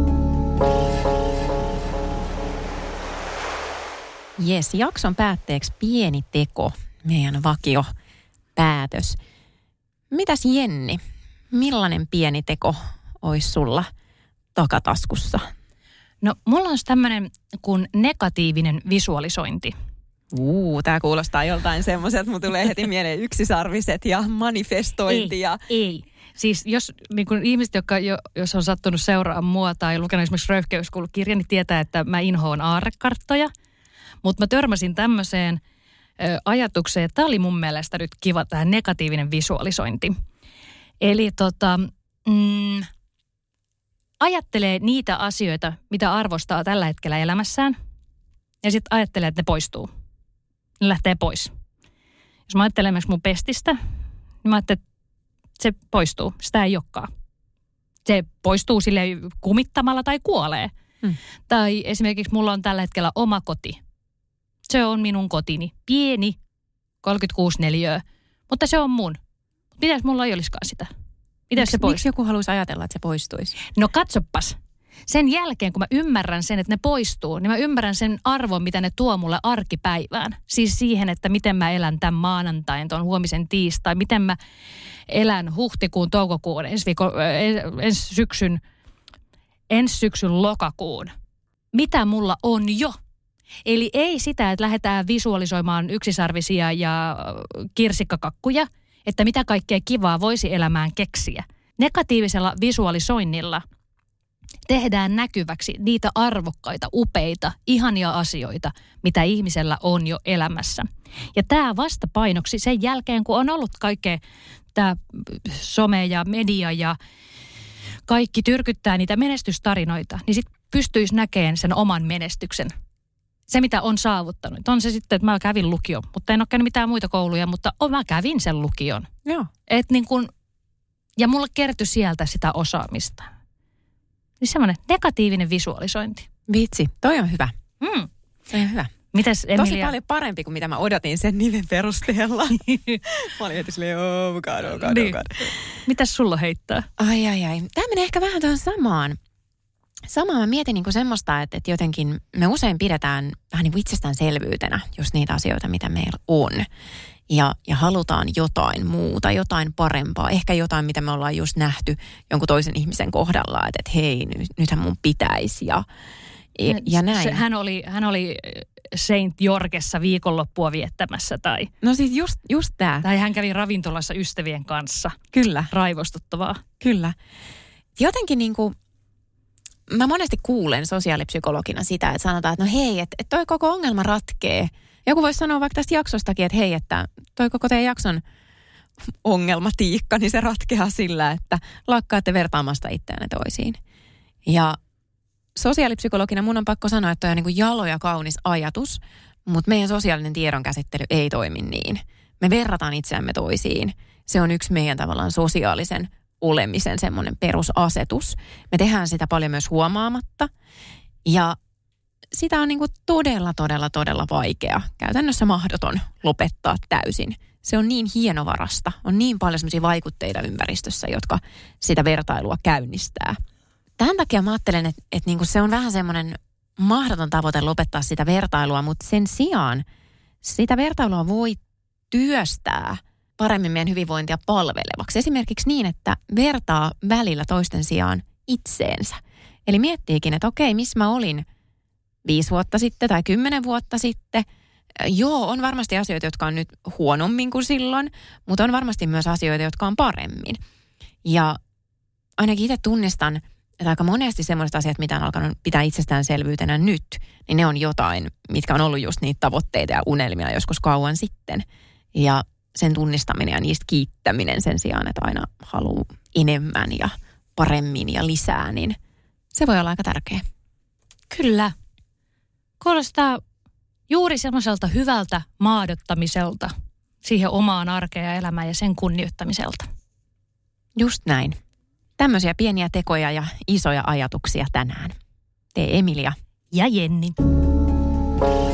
Jes, jakson päätteeksi pieni teko, meidän vakio päätös. Mitäs Jenni, millainen pieni teko olisi sulla takataskussa? No, mulla on tämmöinen kuin negatiivinen visualisointi. Tää kuulostaa joltain semmoiselta, mutta tulee heti mieleen yksisarviset ja manifestointi. Ei. Siis jos niin kuin ihmiset, jos on sattunut seuraamaan mua tai lukenut esimerkiksi Röyhkeyskoulukirjan, niin tietää, että mä inhoon aarrekarttoja. Mutta mä törmäsin tämmöiseen ajatukseen, että tämä oli mun mielestä nyt kiva, tämä negatiivinen visualisointi. Eli ajattelee niitä asioita, mitä arvostaa tällä hetkellä elämässään, ja sitten ajattelee, että ne poistuu. Ne lähtee pois. Jos mä ajattelen esimerkiksi mun pestistä, niin mä ajattelen, että se poistuu. Sitä ei olekaan. Se poistuu sille kumittamalla tai kuolee. Tai esimerkiksi mulla on tällä hetkellä oma koti. Se on minun kotini. Pieni, 36 neliöä, mutta se on mun. Mitäs mulla ei olisikaan sitä? Mitäs se poistuu? Miksi joku haluaisi ajatella, että se poistuisi? No katsopas. Sen jälkeen, kun mä ymmärrän sen, että ne poistuu, niin mä ymmärrän sen arvon, mitä ne tuo mulle arkipäivään. Siis siihen, että miten mä elän tämän maanantain, tuon huomisen tiistai, miten mä elän huhtikuun, toukokuun, ensi syksyn lokakuun. Mitä mulla on jo? Eli ei sitä, että lähdetään visualisoimaan yksisarvisia ja kirsikkakakkuja, että mitä kaikkea kivaa voisi elämään keksiä. Negatiivisella visualisoinnilla tehdään näkyväksi niitä arvokkaita, upeita, ihania asioita, mitä ihmisellä on jo elämässä. Ja tämä vastapainoksi sen jälkeen, kun on ollut kaikkea tämä some ja media ja kaikki tyrkyttää niitä menestystarinoita, niin sitten pystyisi näkemään sen oman menestyksen. Se, mitä on saavuttanut. On se sitten, että mä kävin lukion, mutta en ole käynyt mitään muita kouluja, mutta mä kävin sen lukion. Joo. Ja mulle kertyi sieltä sitä osaamista. Niin semmoinen negatiivinen visualisointi. Vitsi, toi on hyvä. Toi on hyvä. Mitäs Emilia? Tosi paljon parempi kuin mitä mä odotin sen nimen perusteella. Mä olin heti silleen, niin. Mitäs sulla heittää? Ai. Tämä menee ehkä vähän tuohon samaan. Mä mietin niin kuin semmoista, että jotenkin me usein pidetään vähän niin kuin itsestäänselvyytenä just niitä asioita, mitä meillä on. Ja halutaan jotain muuta, jotain parempaa. Ehkä jotain, mitä me ollaan just nähty jonkun toisen ihmisen kohdalla, että hei, nythän mun pitäisi ja näin. Hän oli Saint Jorgessa viikonloppua viettämässä tai... No siis just tää. Tai hän kävi ravintolassa ystävien kanssa. Kyllä. Raivostuttavaa. Kyllä. Jotenkin niin kuin... Mä monesti kuulen sosiaalipsykologina sitä, että sanotaan, että no hei, että toi koko ongelma ratkee. Joku voisi sanoa vaikka tästä jaksostakin, että hei, että toi koko teidän jakson ongelmatiikka, niin se ratkeaa sillä, että lakkaatte vertaamasta itseänne toisiin. Ja sosiaalipsykologina mun on pakko sanoa, että toi on niin kuin jalo ja kaunis ajatus, mutta meidän sosiaalinen tiedonkäsittely ei toimi niin. Me verrataan itseämme toisiin. Se on yksi meidän tavallaan sosiaalisen olemisen semmoinen perusasetus. Me tehdään sitä paljon myös huomaamatta ja sitä on niin kuin todella vaikea, käytännössä mahdoton lopettaa täysin. Se on niin hienovarasta, on niin paljon semmoisia vaikutteita ympäristössä, jotka sitä vertailua käynnistää. Tämän takia mä ajattelen, että niin kuin se on vähän semmoinen mahdoton tavoite lopettaa sitä vertailua, mutta sen sijaan sitä vertailua voi työstää paremmin meidän hyvinvointia palvelevaksi. Esimerkiksi niin, että vertaa välillä toisten sijaan itseensä. Eli miettiikin, että okei, missä mä olin 5 vuotta sitten tai 10 vuotta sitten. Joo, on varmasti asioita, jotka on nyt huonommin kuin silloin, mutta on varmasti myös asioita, jotka on paremmin. Ja ainakin itse tunnistan, että aika monesti sellaiset asiat, mitä on alkanut pitää itsestäänselvyytenä nyt, niin ne on jotain, mitkä on ollut just niitä tavoitteita ja unelmia joskus kauan sitten. Ja sen tunnistaminen ja niistä kiittäminen sen sijaan, että aina haluaa enemmän ja paremmin ja lisää, niin se voi olla aika tärkeä. Kyllä. Kuulostaa juuri semmoiselta hyvältä maadottamiselta siihen omaan arkeen ja elämään ja sen kunnioittamiselta. Just näin. Tämmöisiä pieniä tekoja ja isoja ajatuksia tänään. Tee Emilia ja Jenni.